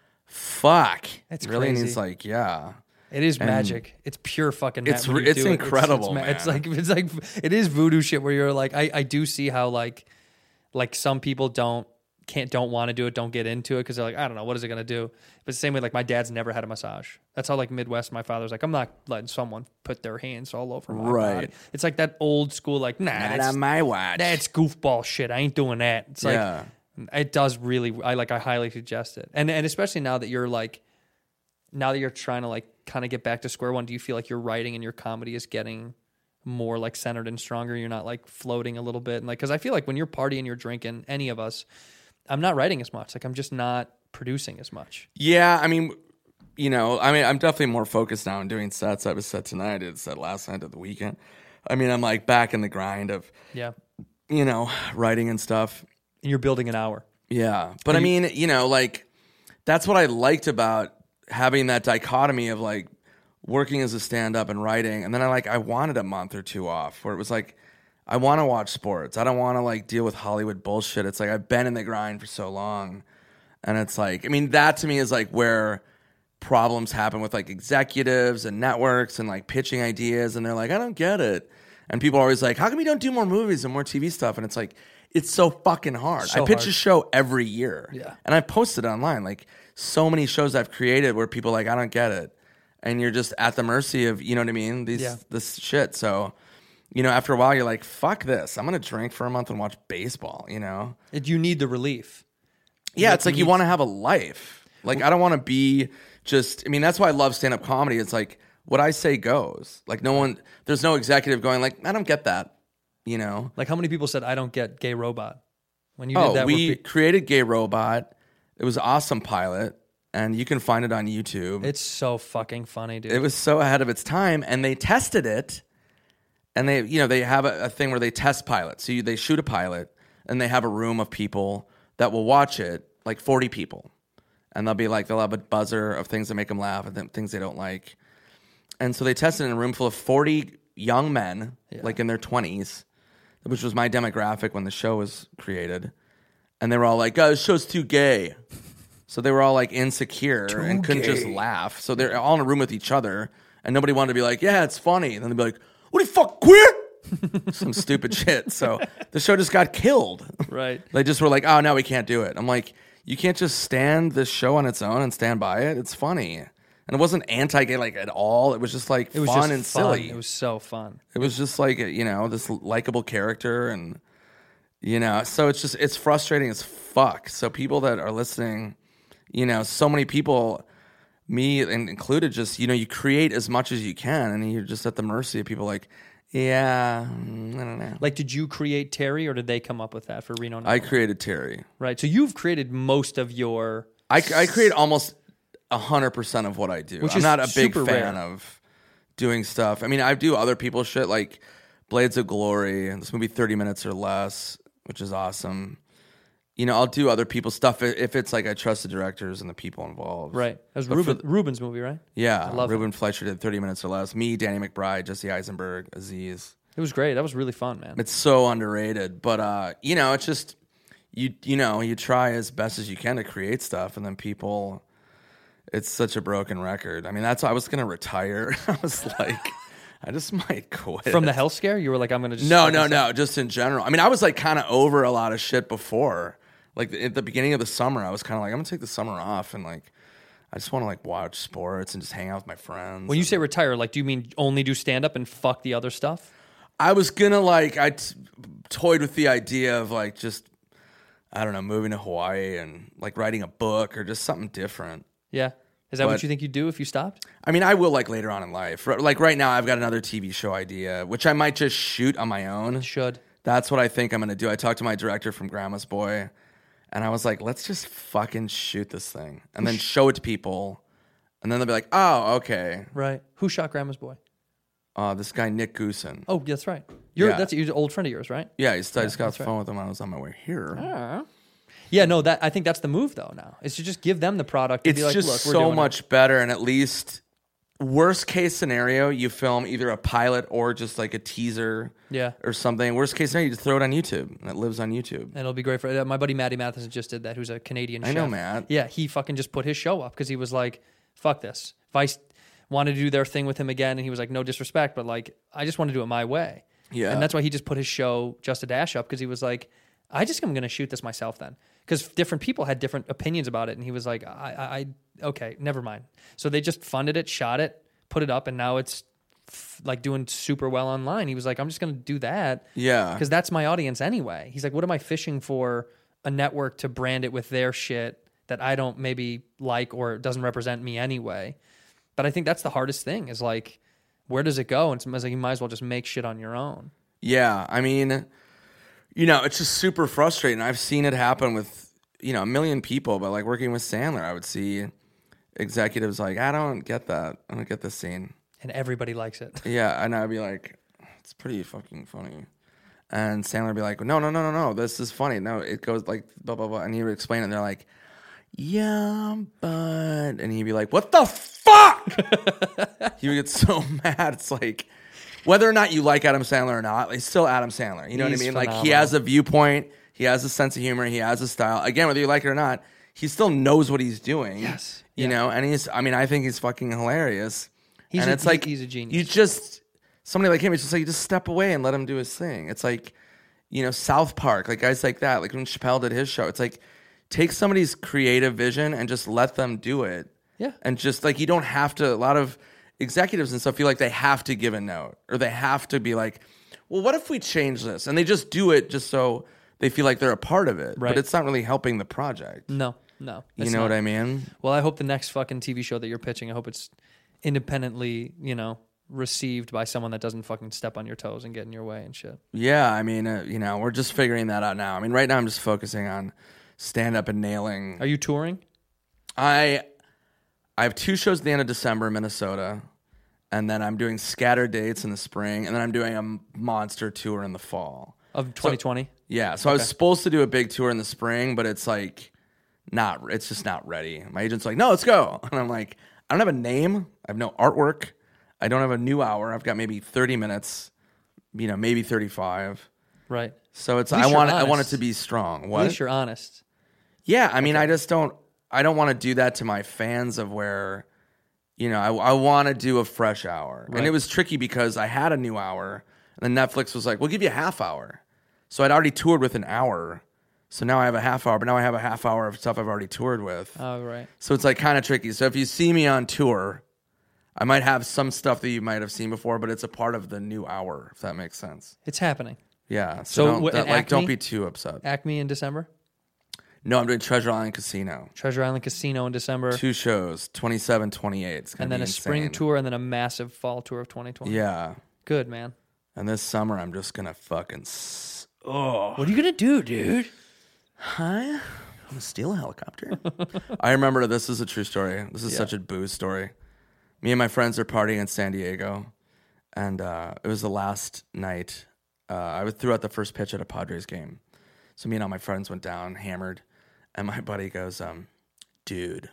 fuck, It's really? And crazy. he's like, yeah. It is And magic. It's pure fucking. ma- it's when you re- it's do it. incredible, ma- It's, man. like it's like it is voodoo shit where you're like, I, I do see how like like some people don't can't don't want to do it, don't get into it because they're like, I don't know, what is it gonna do? But the same way, like my dad's never had a massage. That's how like Midwest. My father's like, I'm not letting someone put their hands all over my Right. body. It's like that old school, like nah, Not that's, on my watch. that's goofball shit. I ain't doing that. It's like Yeah. it does really. I like. I highly suggest it, and and especially now that you're like. Now that you're trying to like kind of get back to square one, do you feel like your writing and your comedy is getting more like centered and stronger? You're not like floating a little bit, and like because I feel like when you're partying, you're drinking, any of us, I'm not writing as much. Like I'm just not producing as much. Yeah, I mean, you know, I mean, I'm definitely more focused now on doing sets. I was set tonight. I did a set last night at the weekend. I mean, I'm like back in the grind of, Yeah, you know, writing and stuff. and you're building an hour. Yeah. But I mean, you know, like that's what I liked about having that dichotomy of like working as a stand-up and writing. And then I like, I wanted a month or two off where it was like, I want to watch sports. I don't want to like deal with Hollywood bullshit. It's like, I've been in the grind for so long. And it's like, I mean, that to me is like where problems happen with like executives and networks and like pitching ideas. And they're like, I don't get it. And people are always like, how come you don't do more movies and more T V stuff? And it's like, it's so fucking hard. So I pitch hard. a show every year. Yeah. And I posted it online. Like so many shows I've created where people are like, I don't get it. And you're just at the mercy of, you know what I mean? These Yeah. this shit. So, you know, after a while you're like, fuck this. I'm gonna drink for a month and watch baseball, you know? It, you need the relief. Yeah, You- it's like you you need- want to have a life. Like I don't want to be just I mean, that's why I love stand-up comedy. It's like what I say goes. Like no one, there's no executive going like, I don't get that. You know, Like how many people said, I don't get Gay Robot? When you did oh, that, we were pe- created Gay Robot. It was an awesome pilot, and you can find it on YouTube. it's so fucking funny, dude. It was so ahead of its time, and they tested it, and they, you know, they have a, a thing where they test pilots. So you, they shoot a pilot, and they have a room of people that will watch it, like forty people, and they'll be like, they'll have a buzzer of things that make them laugh and th- things they don't like, and so they tested it in a room full of forty young men, Yeah. like in their twenties, which was my demographic when the show was created, and they were all like, "Oh, this show's too gay." So they were all like insecure and couldn't just laugh. So they're all in a room with each other, and nobody wanted to be like, "Yeah, it's funny." And then they'd be like, "What are you fuck queer?" Some stupid shit. So the show just got killed. Right. They just were like, "Oh, no, we can't do it." I'm like, "You can't just stand this show on its own and stand by it. It's funny." And it wasn't anti-gay like at all. It was just like It was fun just and fun. silly. It was so fun. It was just like, you know, this likable character, and you know, so it's just it's frustrating as fuck. So people that are listening, you know, so many people, me and included, just, you know, you create as much as you can, and you're just at the mercy of people like, yeah, mm, I don't know. Like, did you create Terry, or did they come up with that for Reno? I Nine? created Terry. Right. So you've created most of your. I, I create almost a hundred percent of what I do. Which I'm is not a big super fan rare. of doing stuff. I mean, I do other people's shit like Blades of Glory, and this movie thirty minutes or less, which is awesome. You know, I'll do other people's stuff if it's like I trust the directors and the people involved. Right. That was But Ruben, for- Ruben's movie, right? Yeah, I love Ruben Fleischer did thirty minutes or less. Me, Danny McBride, Jesse Eisenberg, Aziz. It was great. That was really fun, man. It's so underrated, but uh, you know, it's just you. You know, you try as best as you can to create stuff, and then people. It's such a broken record. I mean, that's why I was gonna retire. I was like, I just might quit. From the health scare, you were like, I'm going to just. No, fucking no, stop. no. Just in general. I mean, I was like kind of over a lot of shit before. Like at the beginning of the summer, I was kind of like, I'm gonna take the summer off, and like, I just want to like watch sports and just hang out with my friends. When you and- say retire, like, do you mean only do stand up and fuck the other stuff? I was gonna like I t- toyed with the idea of like just I don't know, moving to Hawaii and like writing a book or just something different. Yeah. Is that what But- you think you'd do if you stopped? I mean, I will like later on in life. R- Like right now, I've got another T V show idea, which I might just shoot on my own. Should. That's what I think I'm gonna do. I talked to my director from Grandma's Boy, and I was like, let's just fucking shoot this thing and then show it to people, and then they'll be like, oh, okay. Right. Who shot Grandma's Boy? Uh, this guy Nick Goosen. Oh, that's right. You're Yeah. that's you're an old friend of yours, right? Yeah, I just, I just got off that's the phone with him when I was on my way here. Yeah, no, that I think that's the move though now. Is to just give them the product and It's be like, just look, we're so doing it. much better, and at least worst case scenario, you film either a pilot or just like a teaser, Yeah. or something. Worst case scenario, you just throw it on YouTube, and it lives on YouTube. And it'll be great for uh, my buddy Matty Matheson just did that, who's a Canadian I chef. know, Matt. Yeah, he fucking just put his show up because he was like, fuck this. Vice wanted to do their thing with him again, and he was like, no disrespect, but like, I just want to do it my way. Yeah. And that's why he just put his show Just a Dash up because he was like, I just am going to shoot this myself then. Because different people had different opinions about it, and he was like, I, I, I, okay, never mind. So they just funded it, shot it, put it up, and now it's f- like doing super well online. He was like, I'm just going to do that. Yeah. Because that's my audience anyway. He's like, what am I fishing for a network to brand it with their shit that I don't maybe like or doesn't represent me anyway? But I think that's the hardest thing is like, where does it go? And it's like, you might as well just make shit on your own. Yeah, I mean, you know, it's just super frustrating. I've seen it happen with, you know, a million people, but like working with Sandler, I would see executives like, I don't get that. I don't get this scene. And everybody likes it. Yeah, and I'd be like, it's pretty fucking funny. And Sandler would be like, no, no, no, no, no, this is funny. No, it goes like blah, blah, blah. And he would explain it, and they're like, yeah, but... And he'd be like, what the fuck? He would get so mad. It's like, whether or not you like Adam Sandler or not, it's still Adam Sandler. You know He's what I mean? Like, he phenomenal. has a viewpoint. He has a sense of humor. He has a style. Again, whether you like it or not, he still knows what he's doing. Yes. You Yeah. know? And he's, I mean, I think he's fucking hilarious. He's and a- it's he- like, he's a genius. You just, somebody like him, it's just like, you just step away and let him do his thing. It's like, you know, South Park, like guys like that, like when Chappelle did his show, it's like, take somebody's creative vision and just let them do it. Yeah. And just like, you don't have to, a lot of executives and stuff feel like they have to give a note or they have to be like, well, what if we change this? And they just do it just so they feel like they're a part of it. Right. But it's not really helping the project. No, no. You it's know not. what I mean? Well, I hope the next fucking T V show that you're pitching, I hope it's independently, you know, received by someone that doesn't fucking step on your toes and get in your way and shit. Yeah, I mean, uh, you know, we're just figuring that out now. I mean, right now I'm just focusing on stand-up and nailing. Are you touring? I I have two shows at the end of December in Minnesota, and then I'm doing scattered dates in the spring, and then I'm doing a monster tour in the fall. Of twenty twenty? So, yeah, so okay. I was supposed to do a big tour in the spring, but it's like not, it's just not ready. My agent's like, no, let's go. And I'm like, I don't have a name. I have no artwork. I don't have a new hour. I've got maybe thirty minutes, you know, maybe thirty-five. Right. So it's I want it, I want it to be strong. What? At least you're honest. Yeah, I mean, okay. I just don't I don't want to do that to my fans of where, you know, I, I want to do a fresh hour. Right. And it was tricky because I had a new hour, and then Netflix was like, we'll give you a half hour. So I'd already toured with an hour. So now I have a half hour, but now I have a half hour of stuff I've already toured with. Oh, right. So it's like kind of tricky. So if you see me on tour, I might have some stuff that you might have seen before, but it's a part of the new hour, if that makes sense. It's happening. Yeah. So, so don't, what, that, like, Acme, don't be too upset. Acme in December? No, I'm doing Treasure Island Casino. Treasure Island Casino in December. Two shows, twenty-seven, twenty-eight. It's gonna and then be a insane. spring tour and then a massive fall tour of twenty twenty. Yeah. Good, man. And this summer, I'm just going to fucking... S- oh. What are you going to do, dude? Hi? I'm going to steal a helicopter. I remember, this is a true story. This is yeah. such a booze story. Me and my friends are partying in San Diego, and uh, it was the last night. Uh, I threw out the first pitch at a Padres game. So me and all my friends went down, hammered, and my buddy goes, um, dude,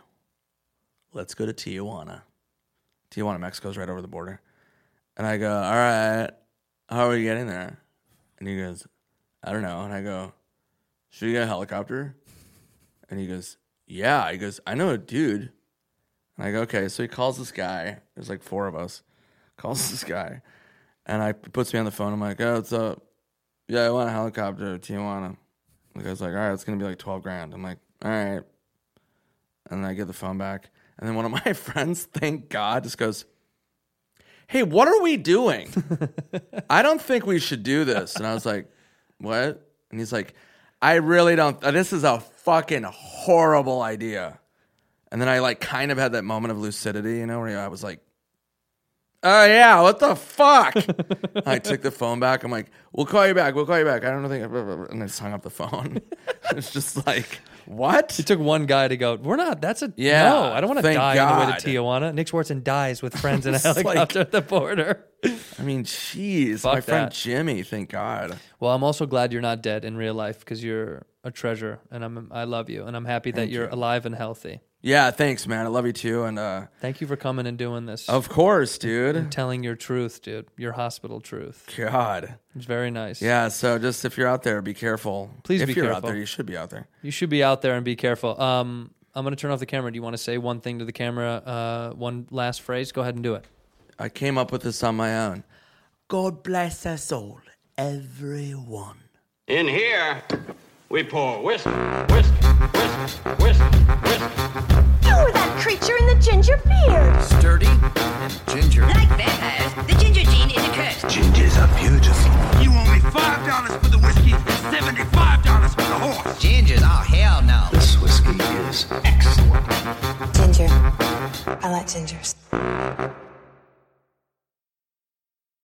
let's go to Tijuana. Tijuana, Mexico's right over the border. And I go, all right, how are we getting there? And he goes, I don't know. And I go, should we get a helicopter? And he goes, yeah. He goes, I know a dude. And I go, okay. So he calls this guy. There's like four of us. Calls this guy. And I puts me on the phone. I'm like, oh, what's up? Yeah, I want a helicopter to Tijuana. The guy's like, all right, it's going to be like twelve grand. I'm like, all right. And then I get the phone back. And then one of my friends, thank God, just goes, hey, what are we doing? I don't think we should do this. And I was like, what? And he's like, I really don't. This is a fucking horrible idea. And then I like kind of had that moment of lucidity, you know, where I was like, oh, yeah, what the fuck? I took the phone back. I'm like, we'll call you back. We'll call you back. I don't think. And I just hung up the phone. It's just like, what? It took one guy to go, we're not, that's a, yeah, no, I don't want to die God. on the way to Tijuana. Nick Swartzen dies with friends in a helicopter like, at the border. I mean, jeez. Fuck my friend that. Jimmy, thank God. Well, I'm also glad you're not dead in real life because you're a treasure, and I'm I love you, and I'm happy that thank you're you. alive and healthy. Yeah, thanks, man. I love you too. And uh, thank you for coming and doing this. Of course, dude. And telling your truth, dude. Your hospital truth. God. It's very nice. Yeah, so just if you're out there, be careful. Please if be you're careful. out there, you should be out there. You should be out there and be careful. Um, I'm going to turn off the camera. Do you want to say one thing to the camera? Uh, one last phrase? Go ahead and do it. I came up with this on my own. God bless us all, everyone. In here, we pour whisk, whisk, whisk, whisk, whisk. You were that creature in the ginger beard. Sturdy and ginger. Like vampires, the ginger gene is a curse. Gingers are beautiful.